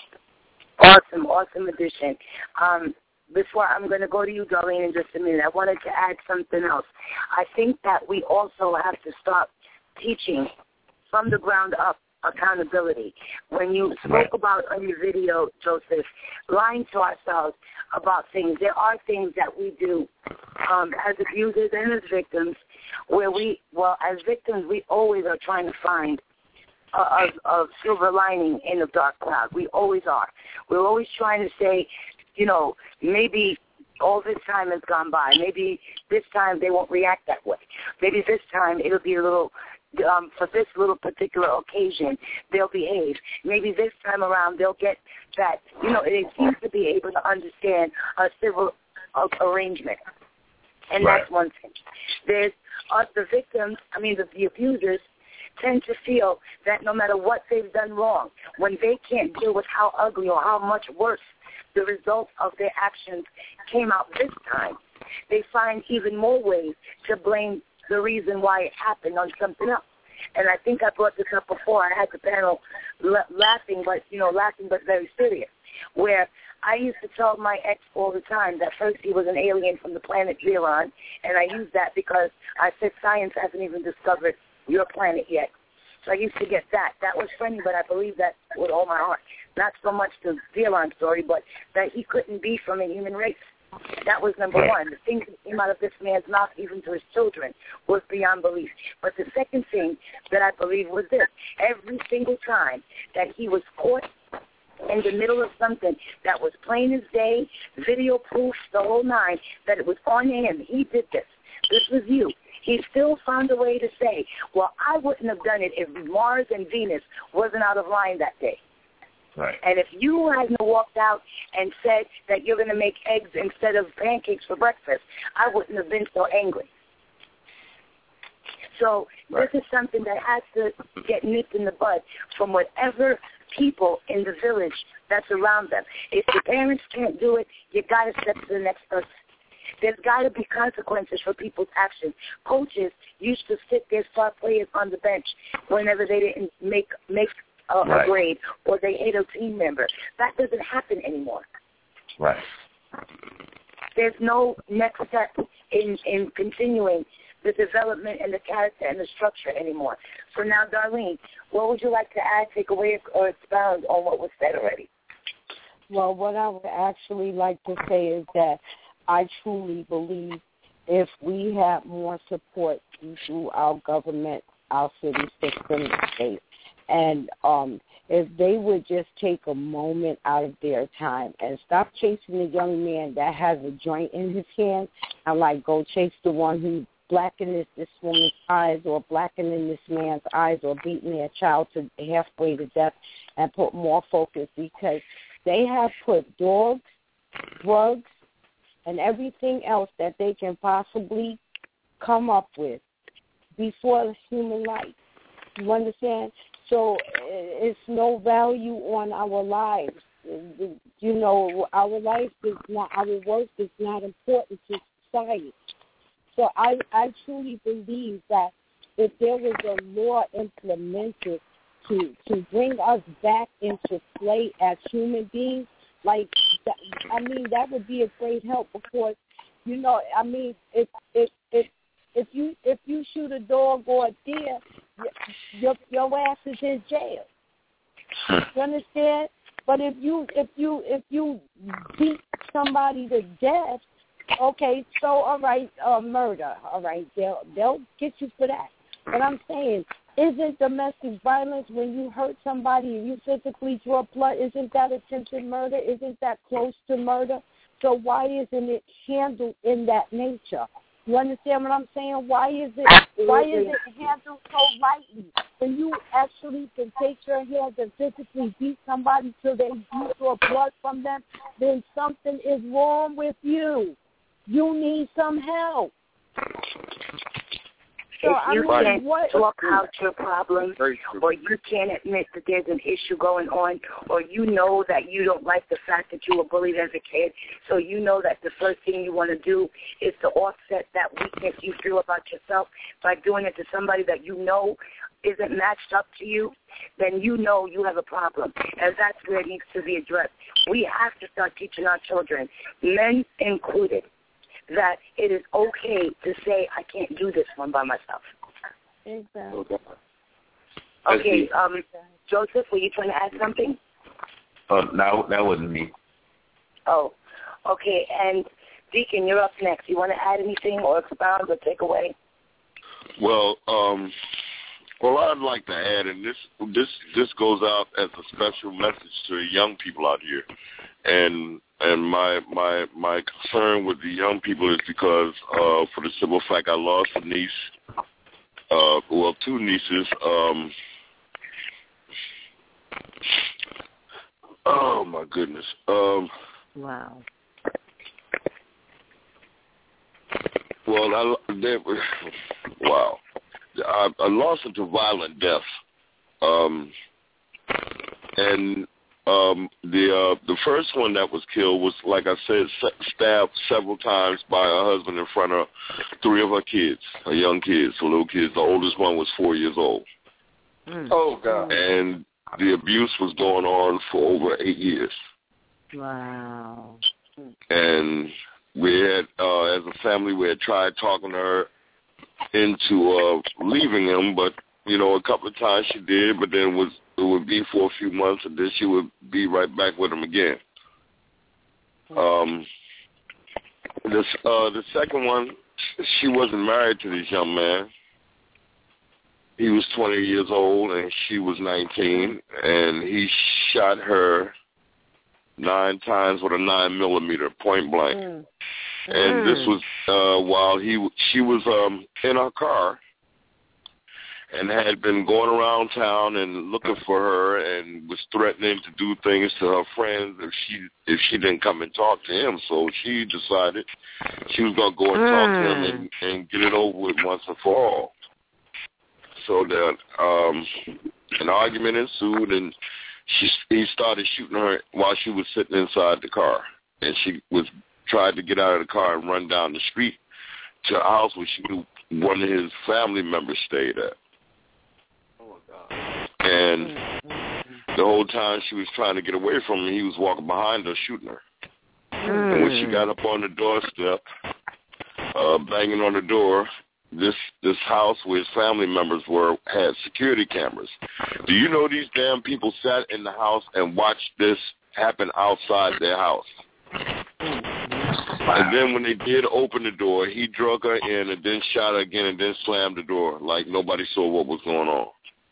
Awesome, awesome addition. Um, before I'm going to go to you, Darlene, in just a minute, I wanted to add something else. I think that we also have to start teaching from the ground up accountability. When you spoke right. about on your video, Joseph, lying to ourselves about things, there are things that we do um, as abusers and as victims where we, well, as victims, we always are trying to find a, a, a silver lining in the dark cloud. We always are. We're always trying to say, you know, maybe all this time has gone by. Maybe this time they won't react that way. Maybe this time it'll be a little Um, for this little particular occasion, they'll behave. Maybe this time around they'll get that, you know, it seems to be able to understand a civil uh, arrangement. And right. that's one thing. There's us, the victims, I mean, the, the abusers tend to feel that no matter what they've done wrong, when they can't deal with how ugly or how much worse the result of their actions came out this time, they find even more ways to blame the reason why it happened on something else. And I think I brought this up before. I had the panel la- laughing, but, you know, laughing but very serious, where I used to tell my ex all the time that first he was an alien from the planet Xeron, and I used that because I said science hasn't even discovered your planet yet. So I used to get that. That was funny, but I believe that with all my heart. Not so much the Xeron story, but that he couldn't be from a human race. That was number right. one. The things that came out of this man's mouth, even to his children, was beyond belief. But the second thing that I believe was this. Every single time that he was caught in the middle of something that was plain as day, video proof, the whole nine, that it was on him, he did this. This was you. He still found a way to say, well, I wouldn't have done it if Mars and Venus wasn't out of line that day. Right. And if you hadn't walked out and said that you're going to make eggs instead of pancakes for breakfast, I wouldn't have been so angry. So right. This is something that has to get nipped in the bud from whatever people in the village that's around them. If the parents can't do it, you got to step to the next person. There's got to be consequences for people's actions. Coaches used to sit their star players on the bench whenever they didn't make make a, right. a grade or they hit a team member. That doesn't happen anymore. Right. There's no next step in, in continuing the development and the character and the structure anymore. So now, Darlene, what would you like to add, take away, or expound on what was said already? Well, what I would actually like to say is that I truly believe if we had more support through our government, our city system, state, and um, if they would just take a moment out of their time and stop chasing the young man that has a joint in his hand and, like, go chase the one who blackening this woman's eyes or blackening this man's eyes or beating their child to halfway to death, and put more focus, because they have put dogs, drugs, and everything else that they can possibly come up with before human life. You understand? So it's no value on our lives. You know, our life is not, our work is not important to society. So I, I truly believe that if there was a law implemented to to bring us back into play as human beings, like, that, I mean, that would be a great help, because, you know, I mean, if if if if you if you shoot a dog or a deer, your your ass is in jail. You understand? But if you if you if you beat somebody to death, okay, so all right, uh, murder, all right, they'll they'll get you for that. But I'm saying, isn't domestic violence when you hurt somebody and you physically draw blood, isn't that attempted murder? Isn't that close to murder? So why isn't it handled in that nature? You understand what I'm saying? Why is it Absolutely. why is it handled so lightly? When you actually can take your hands and physically beat somebody till they you draw blood from them, then something is wrong with you. You need some help. So, If I you mean, can't what, talk out your problems, or you can't admit that there's an issue going on, or you know that you don't like the fact that you were bullied as a kid, so you know that the first thing you want to do is to offset that weakness you feel about yourself by doing it to somebody that you know isn't matched up to you, then you know you have a problem, and that's where it needs to be addressed. We have to start teaching our children, men included, that it is okay to say, I can't do this one by myself. Exactly. Okay, um, Joseph, were you trying to add something? Oh, no, that wasn't me. Oh, okay, and Deacon, you're up next. You want to add anything or expound or take away? Well, um, well, I'd like to add, and this this this goes out as a special message to young people out here, and and my my my concern with the young people is because, uh, for the simple fact, I lost a niece, uh, well, two nieces. Um, oh my goodness. Um, wow. Well, I, they, wow. I, I lost them to violent death, um, and um, the uh, the first one that was killed was, like I said, stabbed several times by her husband in front of three of her kids, her young kids, her little kids. The oldest one was four years old. Mm. Oh God! And the abuse was going on for over eight years. Wow. And we had, uh, as a family, we had tried talking to her into uh, leaving him, but, you know, a couple of times she did, but then it, was, it would be for a few months, and then she would be right back with him again. Um, this, uh, the second one, she wasn't married to this young man. He was twenty years old, and she was nineteen, and he shot her nine times with a nine millimeter, point blank. Mm. And this was uh, while he she was um, in her car and had been going around town and looking for her and was threatening to do things to her friends if she if she didn't come and talk to him. So she decided she was going to go and mm. talk to him and, and get it over with once and for all. So that um, an argument ensued, and she he started shooting her while she was sitting inside the car, and she was tried to get out of the car and run down the street to a house where she knew one of his family members stayed at. Oh, God. And the whole time she was trying to get away from him, he was walking behind her, shooting her. Mm. And when she got up on the doorstep, uh, banging on the door, this this house where his family members were had security cameras. Do you know these damn people sat in the house and watched this happen outside their house? Wow. And then when they did open the door, he drug her in and then shot her again and then slammed the door like nobody saw what was going on.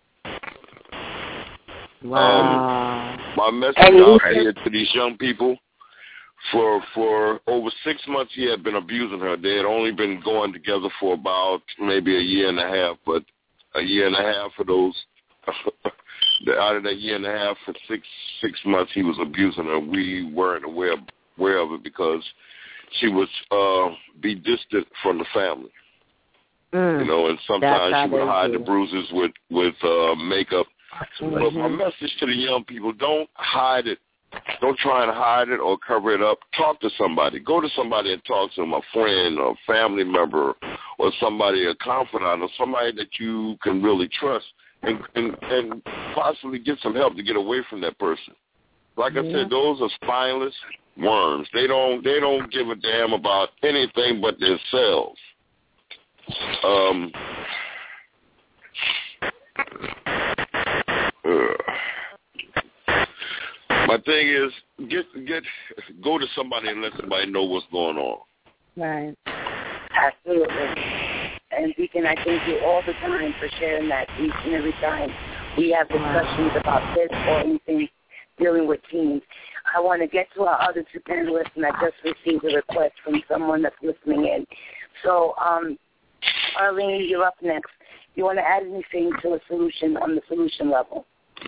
Wow. Um, my message out here to these young people, for for over six months he had been abusing her. They had only been going together for about maybe a year and a half, but a year and a half for those, out of that year and a half, for six six months he was abusing her. We weren't aware, aware of it because she was uh, be distant from the family. Mm, you know, and sometimes she would hide do. the bruises with, with uh, makeup. Mm-hmm. But my message to the young people, don't hide it. Don't try and hide it or cover it up. Talk to somebody. Go to somebody and talk to them, a friend or a family member or somebody, a confidant or somebody that you can really trust and, and, and possibly get some help to get away from that person. Like I yeah. said, those are spineless worms. They don't they don't give a damn about anything but themselves. Um uh, My thing is, get get go to somebody and let somebody know what's going on. Right. Absolutely. And Deacon, I thank you all the time for sharing that each and every time we have discussions about this or anything dealing with teens. I want to get to our other two panelists, and I just received a request from someone that's listening in. So, um, Arlene, you're up next. You want to add anything to a solution on the solution level?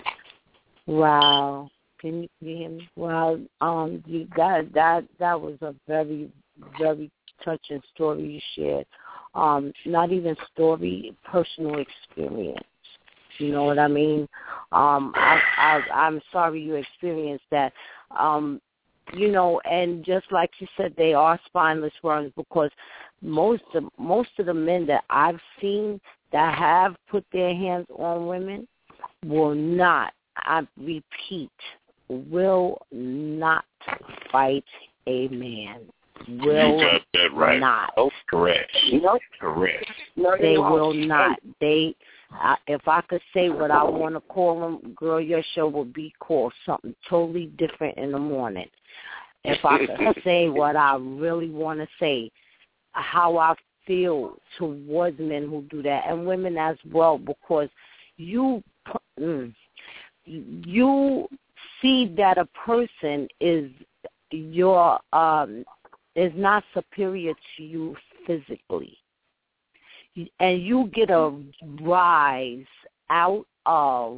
Wow. Can you, can you hear me? Well, um, you got that. That was a very, very touching story you shared. Um, not even story, personal experience. You know what I mean? Um, I, I, I'm sorry you experienced that. Um, you know, and just like you said, they are spineless worms because most of most of the men that I've seen that have put their hands on women will not. I repeat. Will not fight a man. Will you got that right. not. Oh, correct. Nope. Correct. They will not. They, uh, if I could say what I want to call them, girl, your show would be called something totally different in the morning. If I could say what I really want to say, how I feel towards men who do that, and women as well, because you, mm, you see that a person is your um, is not superior to you physically, and you get a rise out of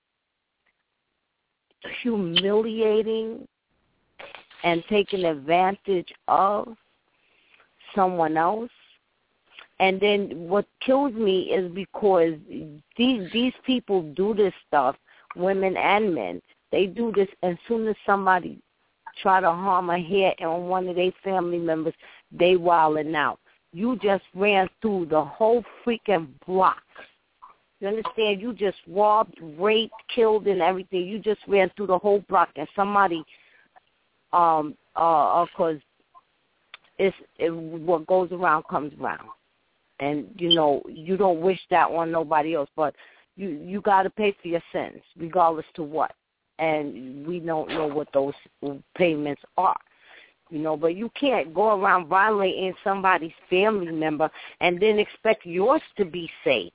humiliating and taking advantage of someone else. And then what kills me is because these these people do this stuff, women and men. They do this as soon as somebody try to harm a hair on one of their family members, they wilding out. You just ran through the whole freaking block. You understand? You just robbed, raped, killed, and everything. You just ran through the whole block, and somebody, um, uh, because it's it, what goes around comes around, and you know you don't wish that on nobody else, but you you got to pay for your sins, regardless to what. And we don't know what those payments are, you know. But you can't go around violating somebody's family member and then expect yours to be safe.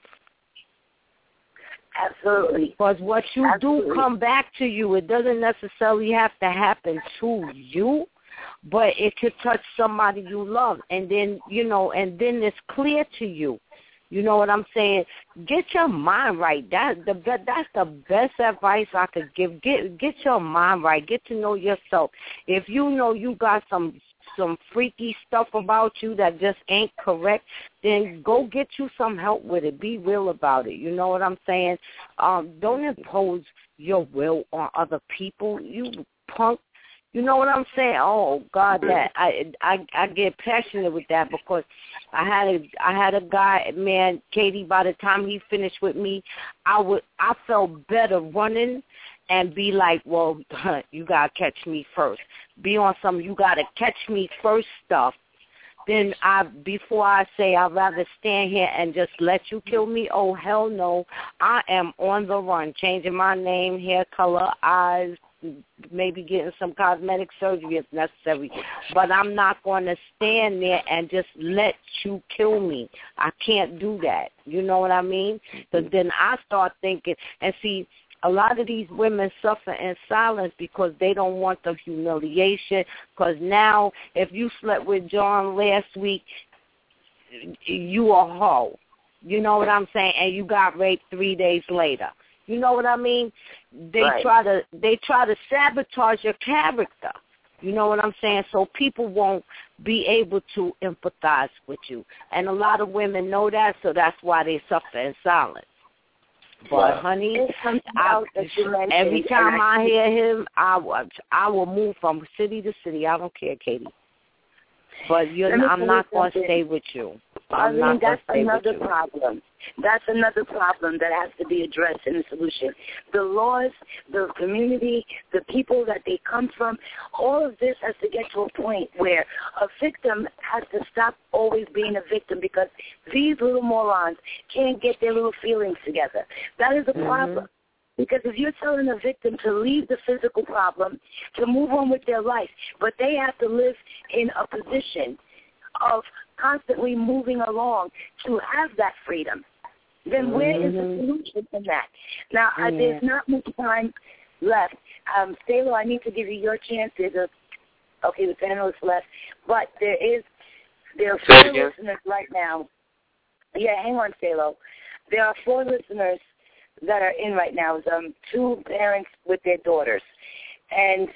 Absolutely. Because what you Absolutely. do come back to you. It doesn't necessarily have to happen to you, but it could touch somebody you love. And then, you know, and then it's clear to you. You know what I'm saying? Get your mind right. That the that's the best advice I could give. Get get your mind right. Get to know yourself. If you know you got some some freaky stuff about you that just ain't correct, then go get you some help with it. Be real about it. You know what I'm saying? Um, don't impose your will on other people. You punk. You know what I'm saying? Oh God, that I I I get passionate with that because I had a I had a guy, man, Katie. By the time he finished with me, I would I felt better running and be like, well, you gotta catch me first. Be on some you gotta catch me first stuff. Then I before I say I'd rather stand here and just let you kill me. Oh hell no! I am on the run, changing my name, hair color, eyes. Maybe getting some cosmetic surgery if necessary, but I'm not going to stand there and just let you kill me. I can't do that. You know what I mean? Because then I start thinking, and see, a lot of these women suffer in silence because they don't want the humiliation, because now if you slept with John last week, you a hoe. You know what I'm saying? And you got raped three days later. You know what I mean? They right. try to they try to sabotage your character. You know what I'm saying? So people won't be able to empathize with you. And a lot of women know that, so that's why they suffer in silence. But, right. honey, I, every time I, I hear him, I, I will move from city to city. I don't care, Katie. But you're, I'm not going to stay with you. I I'm mean, not that's stay another with you. problem. That's another problem that has to be addressed in the solution. The laws, the community, the people that they come from, all of this has to get to a point where a victim has to stop always being a victim because these little morons can't get their little feelings together. That is a mm-hmm. problem. Because if you're telling a victim to leave the physical problem, to move on with their life, but they have to live in a position of constantly moving along to have that freedom, then where mm-hmm. is the solution in that? Now, yeah. uh, there's not much time left. Um, Stalo, I need to give you your chance. There's a, okay, the panelists left, but there is, there are four listeners right now. Yeah, hang on, Stalo. There are four listeners that are in right now, um, two parents with their daughters. And,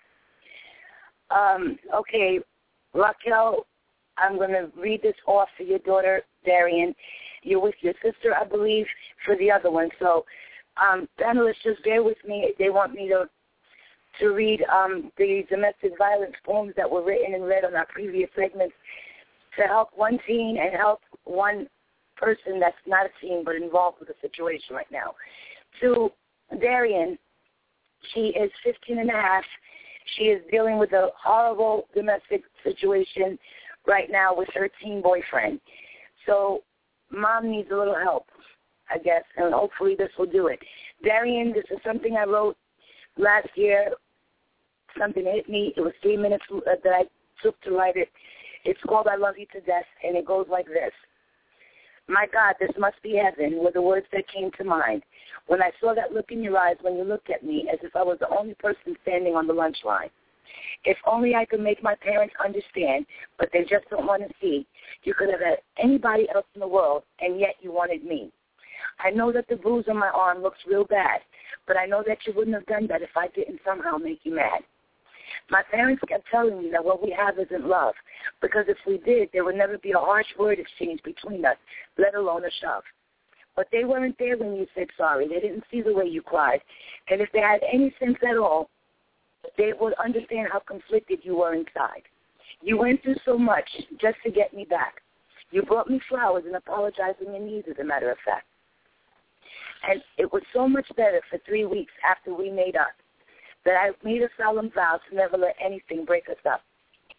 um, okay, Raquel, I'm going to read this off for your daughter, Darian. You're with your sister, I believe, for the other one. So, um, panelists, just bear with me. They want me to to read um, the domestic violence poems that were written and read on our previous segments to help one teen and help one person that's not a teen but involved with the situation right now. To Darian, she is fifteen and a half. She is dealing with a horrible domestic situation right now with her teen boyfriend. So mom needs a little help, I guess, and hopefully this will do it. Darian, this is something I wrote last year. Something hit me. It was three minutes that I took to write it. It's called I Love You to Death, and it goes like this. My God, this must be heaven, were the words that came to mind when I saw that look in your eyes when you looked at me as if I was the only person standing on the lunch line. If only I could make my parents understand, but they just don't want to see. You could have had anybody else in the world, and yet you wanted me. I know that the bruise on my arm looks real bad, but I know that you wouldn't have done that if I didn't somehow make you mad. My parents kept telling me that what we have isn't love, because if we did, there would never be a harsh word exchange between us, let alone a shove. But they weren't there when you said sorry. They didn't see the way you cried. And if they had any sense at all, they would understand how conflicted you were inside. You went through so much just to get me back. You brought me flowers and apologized on your knees, as a matter of fact. And it was so much better for three weeks after we made up that I made a solemn vow to never let anything break us up.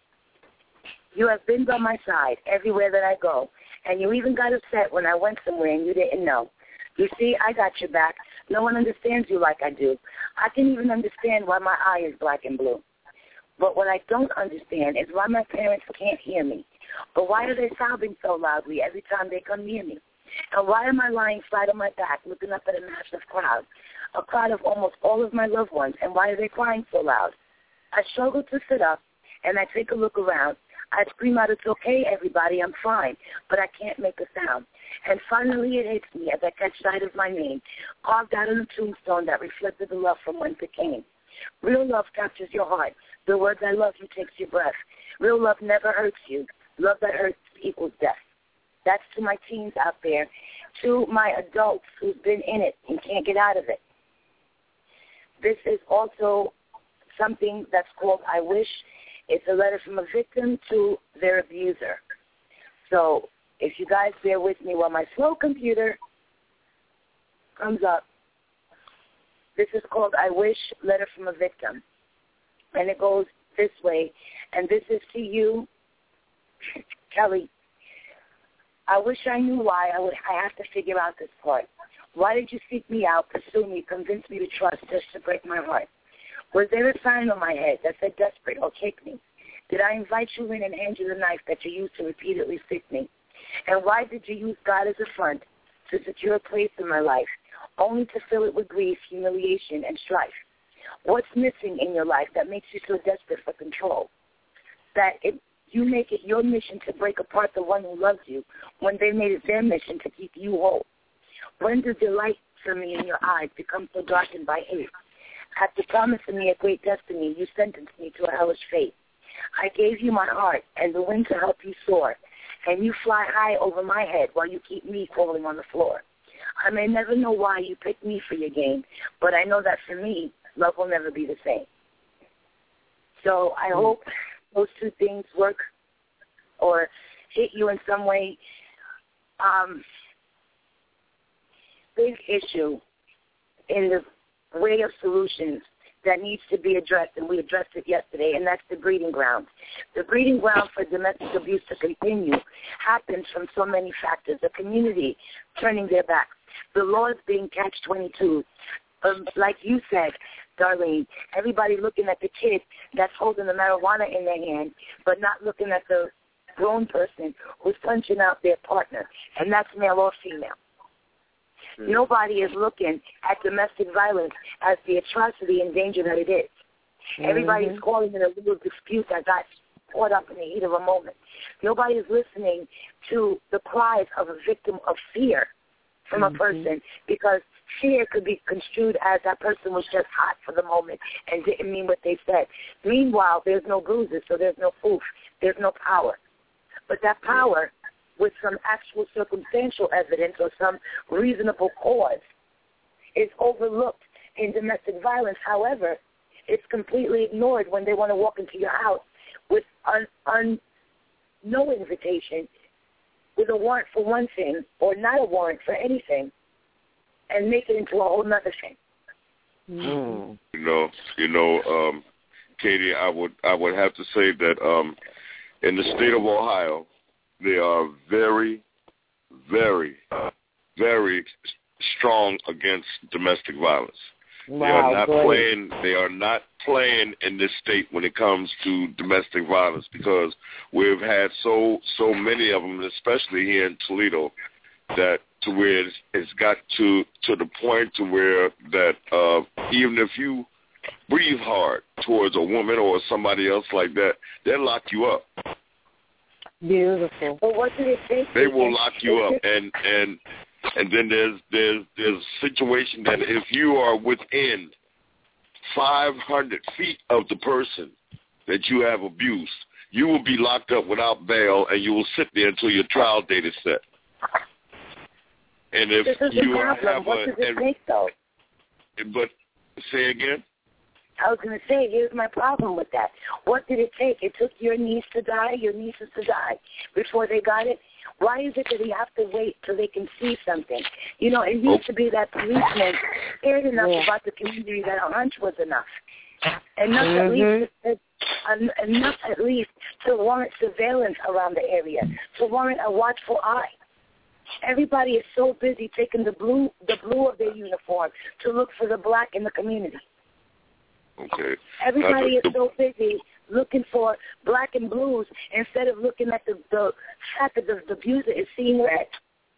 You have been by my side everywhere that I go, and you even got upset when I went somewhere and you didn't know. You see, I got your back. No one understands you like I do. I can even understand why my eye is black and blue. But what I don't understand is why my parents can't hear me. Or why are they sobbing so loudly every time they come near me? And why am I lying flat on my back looking up at a massive crowd, a crowd of almost all of my loved ones, and why are they crying so loud? I struggle to sit up, and I take a look around. I scream out, it's okay, everybody, I'm fine, but I can't make a sound. And finally it hits me as I catch sight of my name, carved out on a tombstone that reflected the love from whence it came. Real love captures your heart. The words I love you takes your breath. Real love never hurts you. Love that hurts equals death. That's to my teens out there, to my adults who've been in it and can't get out of it. This is also something that's called I Wish. It's a letter from a victim to their abuser. So if you guys bear with me while my slow computer comes up, this is called I Wish, letter from a victim. And it goes this way, and this is to you, Kelly. I wish I knew why. I would. I have to figure out this part. Why did you seek me out, pursue me, convince me to trust just to break my heart? Was there a sign on my head that said desperate or kick me? Did I invite you in and hand you the knife that you used to repeatedly stick me? And why did you use God as a front to secure a place in my life, only to fill it with grief, humiliation, and strife? What's missing in your life that makes you so desperate for control? That it, you make it your mission to break apart the one who loves you when they made it their mission to keep you whole? When did the light for me in your eyes become so darkened by hate? After promising me a great destiny, you sentenced me to a hellish fate. I gave you my heart and the wind to help you soar, and you fly high over my head while you keep me falling on the floor. I may never know why you picked me for your game, but I know that for me, love will never be the same. So I hope those two things work or hit you in some way. Um, big issue in the way of solutions that needs to be addressed, and we addressed it yesterday, and that's the breeding ground. The breeding ground for domestic abuse to continue happens from so many factors. The community turning their backs, the laws being catch twenty-two. Um, like you said, Darlene, everybody looking at the kid that's holding the marijuana in their hand, but not looking at the grown person who's punching out their partner, and that's male or female. Mm-hmm. Nobody is looking at domestic violence as the atrocity and danger that it is. Mm-hmm. Everybody's calling it a little dispute that got caught up in the heat of a moment. Nobody is listening to the cries of a victim of fear from mm-hmm. a person, because fear could be construed as that person was just hot for the moment and didn't mean what they said. Meanwhile, there's no bruises, so there's no proof. There's no power. But that power, with some actual circumstantial evidence or some reasonable cause, is overlooked in domestic violence. However, it's completely ignored when they want to walk into your house with un, un, no invitation, with a warrant for one thing or not a warrant for anything, and make it into a whole nother thing. Mm-hmm. You know, you know, um, Katie, I would I would have to say that um, in the state of Ohio, they are very, very, very strong against domestic violence. Wow, they are not great. playing. They are not playing in this state when it comes to domestic violence, because we've had so so many of them, especially here in Toledo, that to where it's, it's got to to the point to where that uh, even if you breathe hard towards a woman or somebody else like that, they'll lock you up. Beautiful. Well, what did it take? They will lock you up, and and and then there's there's there's a situation that if you are within five hundred feet of the person that you have abused, you will be locked up without bail, and you will sit there until your trial date is set. And if this is you the have problem. What does it and, take, though? But say again. I was going to say, here's my problem with that. What did it take? It took your niece to die, your nieces to die before they got it? Why is it that you have to wait till they can see something? You know, it used to be that policemen cared enough yeah. about the community that a hunch was enough. Enough, mm-hmm. at least, enough at least to warrant surveillance around the area, to warrant a watchful eye. Everybody is so busy taking the blue, the blue of their uniform to look for the black in the community. Okay. Everybody is so busy looking for black and blues instead of looking at the, the fact that the, the abuser is seeing red.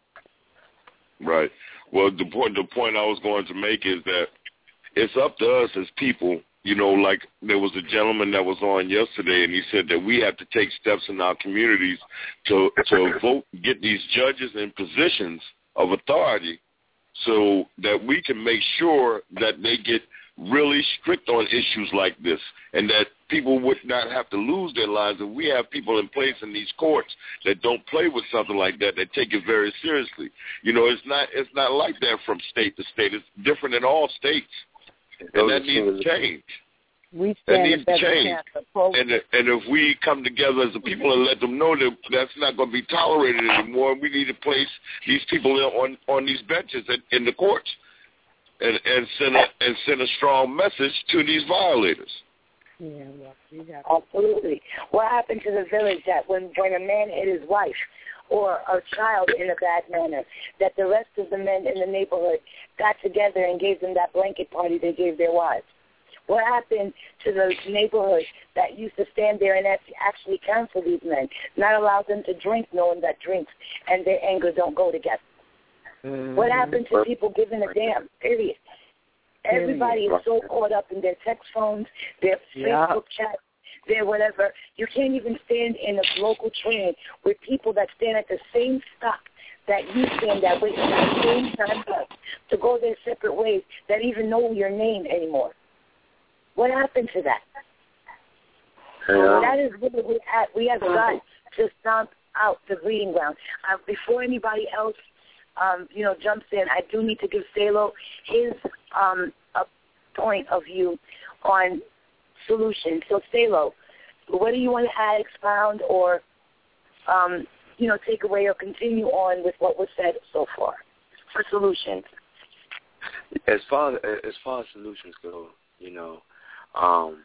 Right. Well, the point the point I was going to make is that it's up to us as people. You know, like there was a gentleman that was on yesterday, and he said that we have to take steps in our communities to to vote, get these judges in positions of authority, so that we can make sure that they get really strict on issues like this, and that people would not have to lose their lives. And we have people in place in these courts that don't play with something like that, that take it very seriously. You know, it's not it's not like that from state to state. It's different in all states, and that needs to change. We that needs to change. And and if we come together as a people and let them know that that's not going to be tolerated anymore, we need to place these people on on these benches in, in the courts, and and send a and send a strong message to these violators. Yeah, yeah, absolutely. What happened to the village that when when a man hit his wife or a child in a bad manner, that the rest of the men in the neighborhood got together and gave them that blanket party they gave their wives? What happened to the neighborhood that used to stand there and actually counsel these men, not allow them to drink, knowing that drinks and their anger don't go together? Mm-hmm. What happened to people giving a damn, period? Everybody is so caught up in their text phones, their yeah. Facebook chats, their whatever. You can't even stand in a local train with people that stand at the same stop that you stand at, waiting for the same time to go their separate ways, that even know your name anymore. What happened to that? Yeah. That is what we have. We have got to stomp out the breeding ground. Uh, before anybody else, um, you know, jumps in, I do need to give Salo his um, a point of view on solutions. So, Salo, what do you want to add, expound, or um, you know, take away or continue on with what was said so far for solutions? As far as far as solutions go, you know. Um,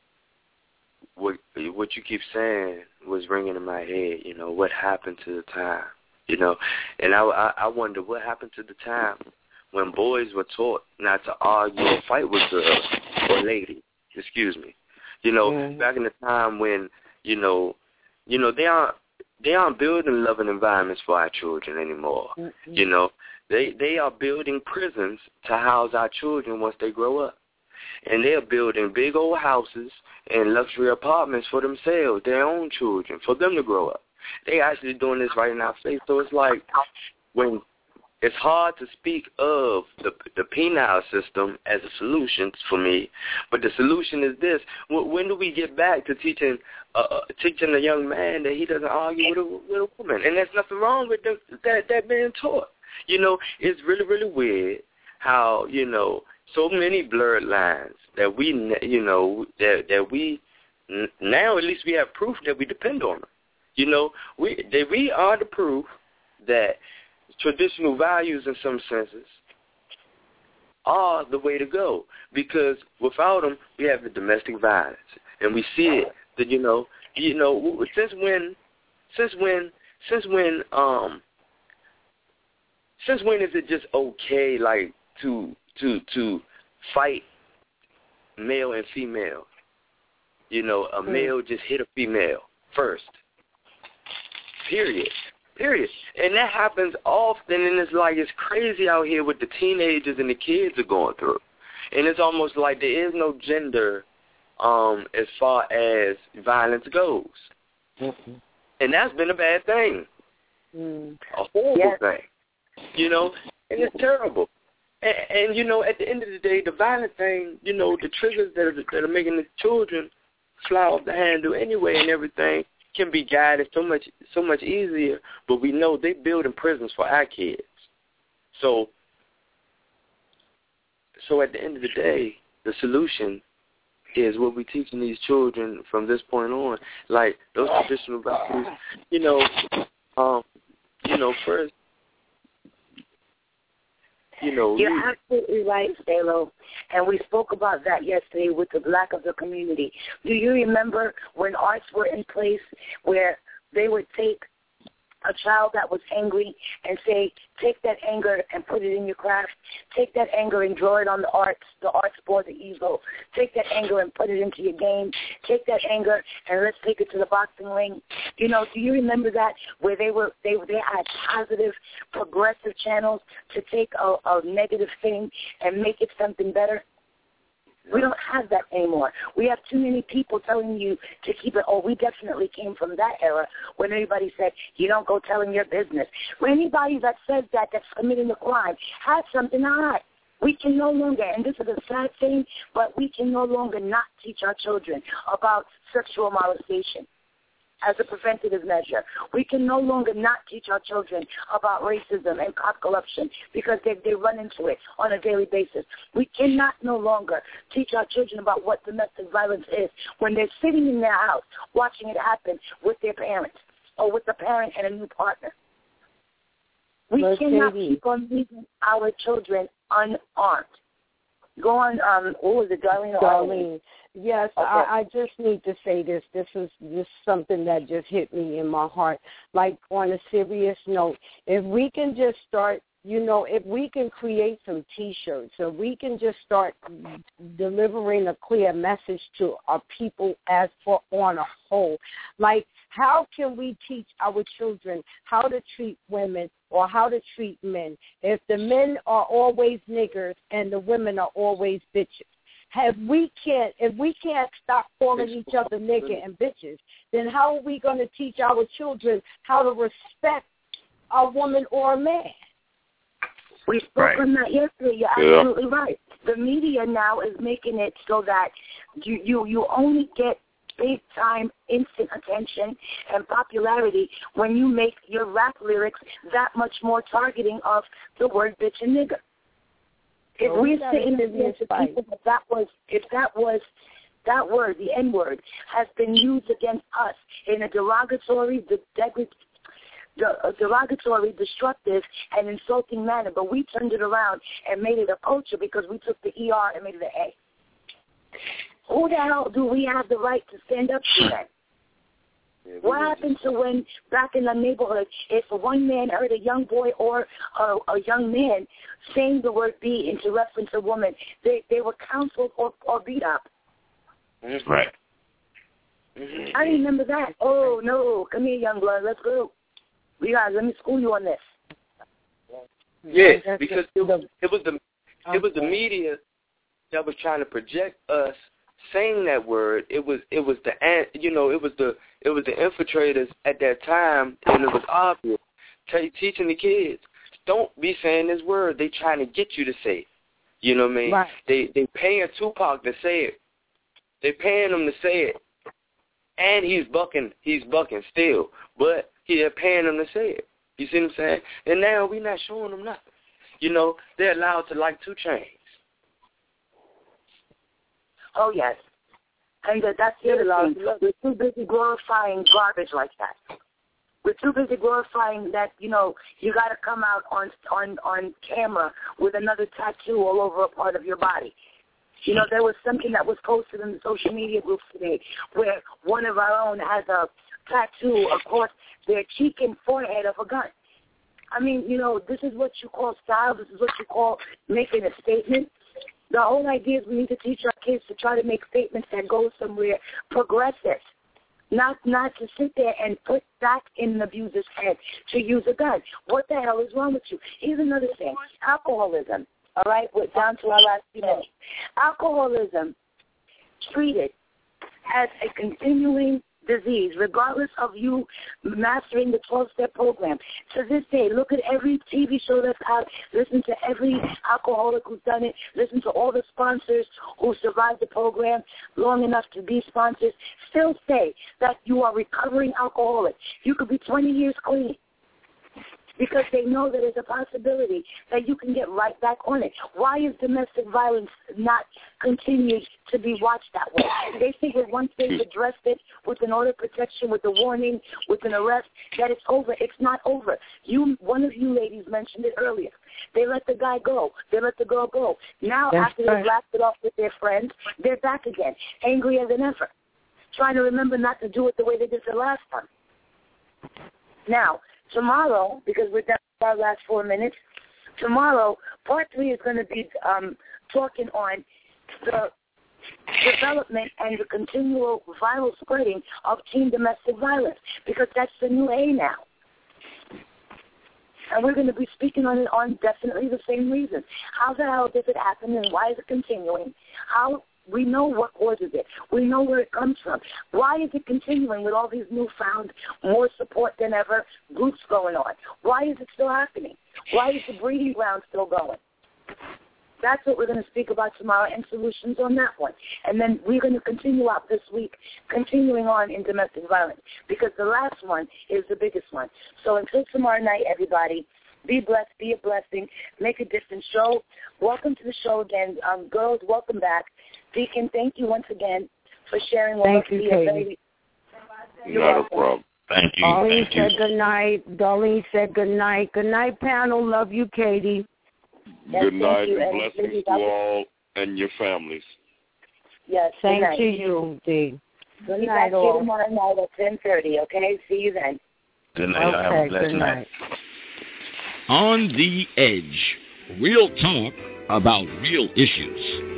what what you keep saying was ringing in my head. You know, what happened to the time? You know, and I, I, I wonder what happened to the time when boys were taught not to argue or fight with girls or ladies. Excuse me. You know, mm-hmm. back in the time when you know, you know they aren't they aren't building loving environments for our children anymore. Mm-hmm. You know, they they are building prisons to house our children once they grow up. And they're building big old houses and luxury apartments for themselves, their own children, for them to grow up. They actually doing this right in our face. So it's like when it's hard to speak of the the penal system as a solution for me, but the solution is this: when do we get back to teaching uh, teaching a young man that he doesn't argue with a, with a woman? And there's nothing wrong with them, that that being taught. You know, it's really really weird how you know. So many blurred lines that we, you know, that that we now at least we have proof that we depend on them. You know, we that we are the proof that traditional values, in some senses, are the way to go. Because without them, we have the domestic violence, and we see it. That you know, you know, since when, since when, since when, um, since when is it just okay, like to to to fight male and female? You know, a male just hit a female first. Period. Period. And that happens often, and it's like it's crazy out here with the teenagers and the kids are going through. And it's almost like there is no gender um, as far as violence goes. Mm-hmm. And that's been a bad thing. Mm. A horrible yeah. thing. You know, and it's terrible. And, and, you know, at the end of the day, the violent thing, you know, the triggers that are, that are making the children fly off the handle anyway and everything can be guided so much so much easier. But we know they building prisons for our kids. So, so at the end of the day, the solution is what we're teaching these children from this point on. Like those traditional values, you know, um, you know, first, You know, You're we, absolutely right, Salo. And we spoke about that yesterday with the black of the community. Do you remember when arts were in place where they would take a child that was angry and say, take that anger and put it in your craft. Take that anger and draw it on the arts, the arts board, the easel. Take that anger and put it into your game. Take that anger and let's take it to the boxing ring. You know, do you remember that where they were they they had positive, progressive channels to take a, a negative thing and make it something better? We don't have that anymore. We have too many people telling you to keep it. Oh, we definitely came from that era when everybody said, you don't go telling your business. When anybody that says that, that's committing a crime, has something to hide. We can no longer, and this is a sad thing, but we can no longer not teach our children about sexual molestation as a preventative measure. We can no longer not teach our children about racism and cop corruption because they, they run into it on a daily basis. We cannot no longer teach our children about what domestic violence is when they're sitting in their house watching it happen with their parents or with a parent and a new partner. We Let's cannot see. keep on leaving our children unarmed. Go on, um, what was it, Darlene? or Darlene. Yes, Okay. I, I just need to say this. This is just something that just hit me in my heart. Like, on a serious note, if we can just start, you know, if we can create some T-shirts, so we can just start delivering a clear message to our people as for on a whole. Like, how can we teach our children how to treat women or how to treat men if the men are always niggers and the women are always bitches? If we can't, if we can't stop calling each other nigger and bitches, then how are we going to teach our children how to respect a woman or a man? We spoke right. on that yesterday. You're yeah. absolutely right. The media now is making it so that you, you, you only get big-time instant attention and popularity when you make your rap lyrics that much more targeting of the word bitch and nigger. If well, we're we sitting there to people that that was, if that was, that word, the N-word, has been used against us in a derogatory, de- de- de- derogatory, destructive, and insulting manner, but we turned it around and made it a culture because we took the E R and made it an A. Who the hell do we have the right to stand up to that? What happened to when, back in the neighborhood, if one man heard a young boy or a, a young man saying the word B into reference to a woman, they, they were counseled or, or beat up? Right. I remember that. Oh, no, come here, young blood, let's go. We got, let me school you on this. Yes, because it was, it was the it was the media that was trying to project us saying that word. It was it was the you know it was the it was the infiltrators at that time, and it was obvious. T- teaching the kids, don't be saying this word. They trying to get you to say it. You know what I mean? Right. They they paying Tupac to say it. They paying him to say it, and he's bucking he's bucking still, but they're paying him to say it. You see what I'm saying? And now we not showing them nothing. You know, they're allowed to like two chains. Oh, yes. And uh, that's the other thing. We're too busy glorifying garbage like that. We're too busy glorifying that, you know, you got to come out on, on, on camera with another tattoo all over a part of your body. You know, there was something that was posted in the social media groups today where one of our own has a tattoo across their cheek and forehead of a gun. I mean, you know, this is what you call style. This is what you call making a statement. The whole idea is we need to teach our kids to try to make statements that go somewhere progressive, not not to sit there and put back in an abuser's head to use a gun. What the hell is wrong with you? Here's another thing, alcoholism, all right? We're down to our last few minutes. Alcoholism treated as a continuing disease, regardless of you mastering the twelve-step program. To this day, look at every T V show that's out, listen to every alcoholic who's done it, listen to all the sponsors who survived the program long enough to be sponsors, still say that you are recovering alcoholic. You could be twenty years clean because they know that there's a possibility that you can get right back on it. Why is domestic violence not continued to be watched that way? They think that once they've addressed it with an order of protection, with a warning, with an arrest, that it's over. It's not over. You, one of you ladies mentioned it earlier. They let the guy go. They let the girl go. Now, That's after right. they've laughed it off with their friends, they're back again, angrier than ever, trying to remember not to do it the way they did the last time. Now, tomorrow, because we're down to our last four minutes, tomorrow, part three is going to be um, talking on the development and the continual viral spreading of teen domestic violence, because that's the new A now. And we're going to be speaking on it on definitely the same reason. How the hell does it happen and why is it continuing? How We know what causes it. We know where it comes from. Why is it continuing with all these newfound, more support than ever groups going on? Why is it still happening? Why is the breeding ground still going? That's what we're going to speak about tomorrow and solutions on that one. And then we're going to continue out this week, continuing on in domestic violence, because the last one is the biggest one. So until tomorrow night, everybody, be blessed, be a blessing, make a difference. Show, welcome to the show again. Um, girls, welcome back. Deacon, thank you once again for sharing with thank us. You, Katie. Not a problem. Thank you. Darlene Thank said you. good night. Darlene said good night. Good night, panel. Love you, Katie. Yes, good night you. and and blessings to all and your families. Yes, same to you, D. Good night, all. Tomorrow night at ten thirty, okay? See you then. Good night. Okay, Have a blessed good night. night. On the Edge. Real talk about real issues.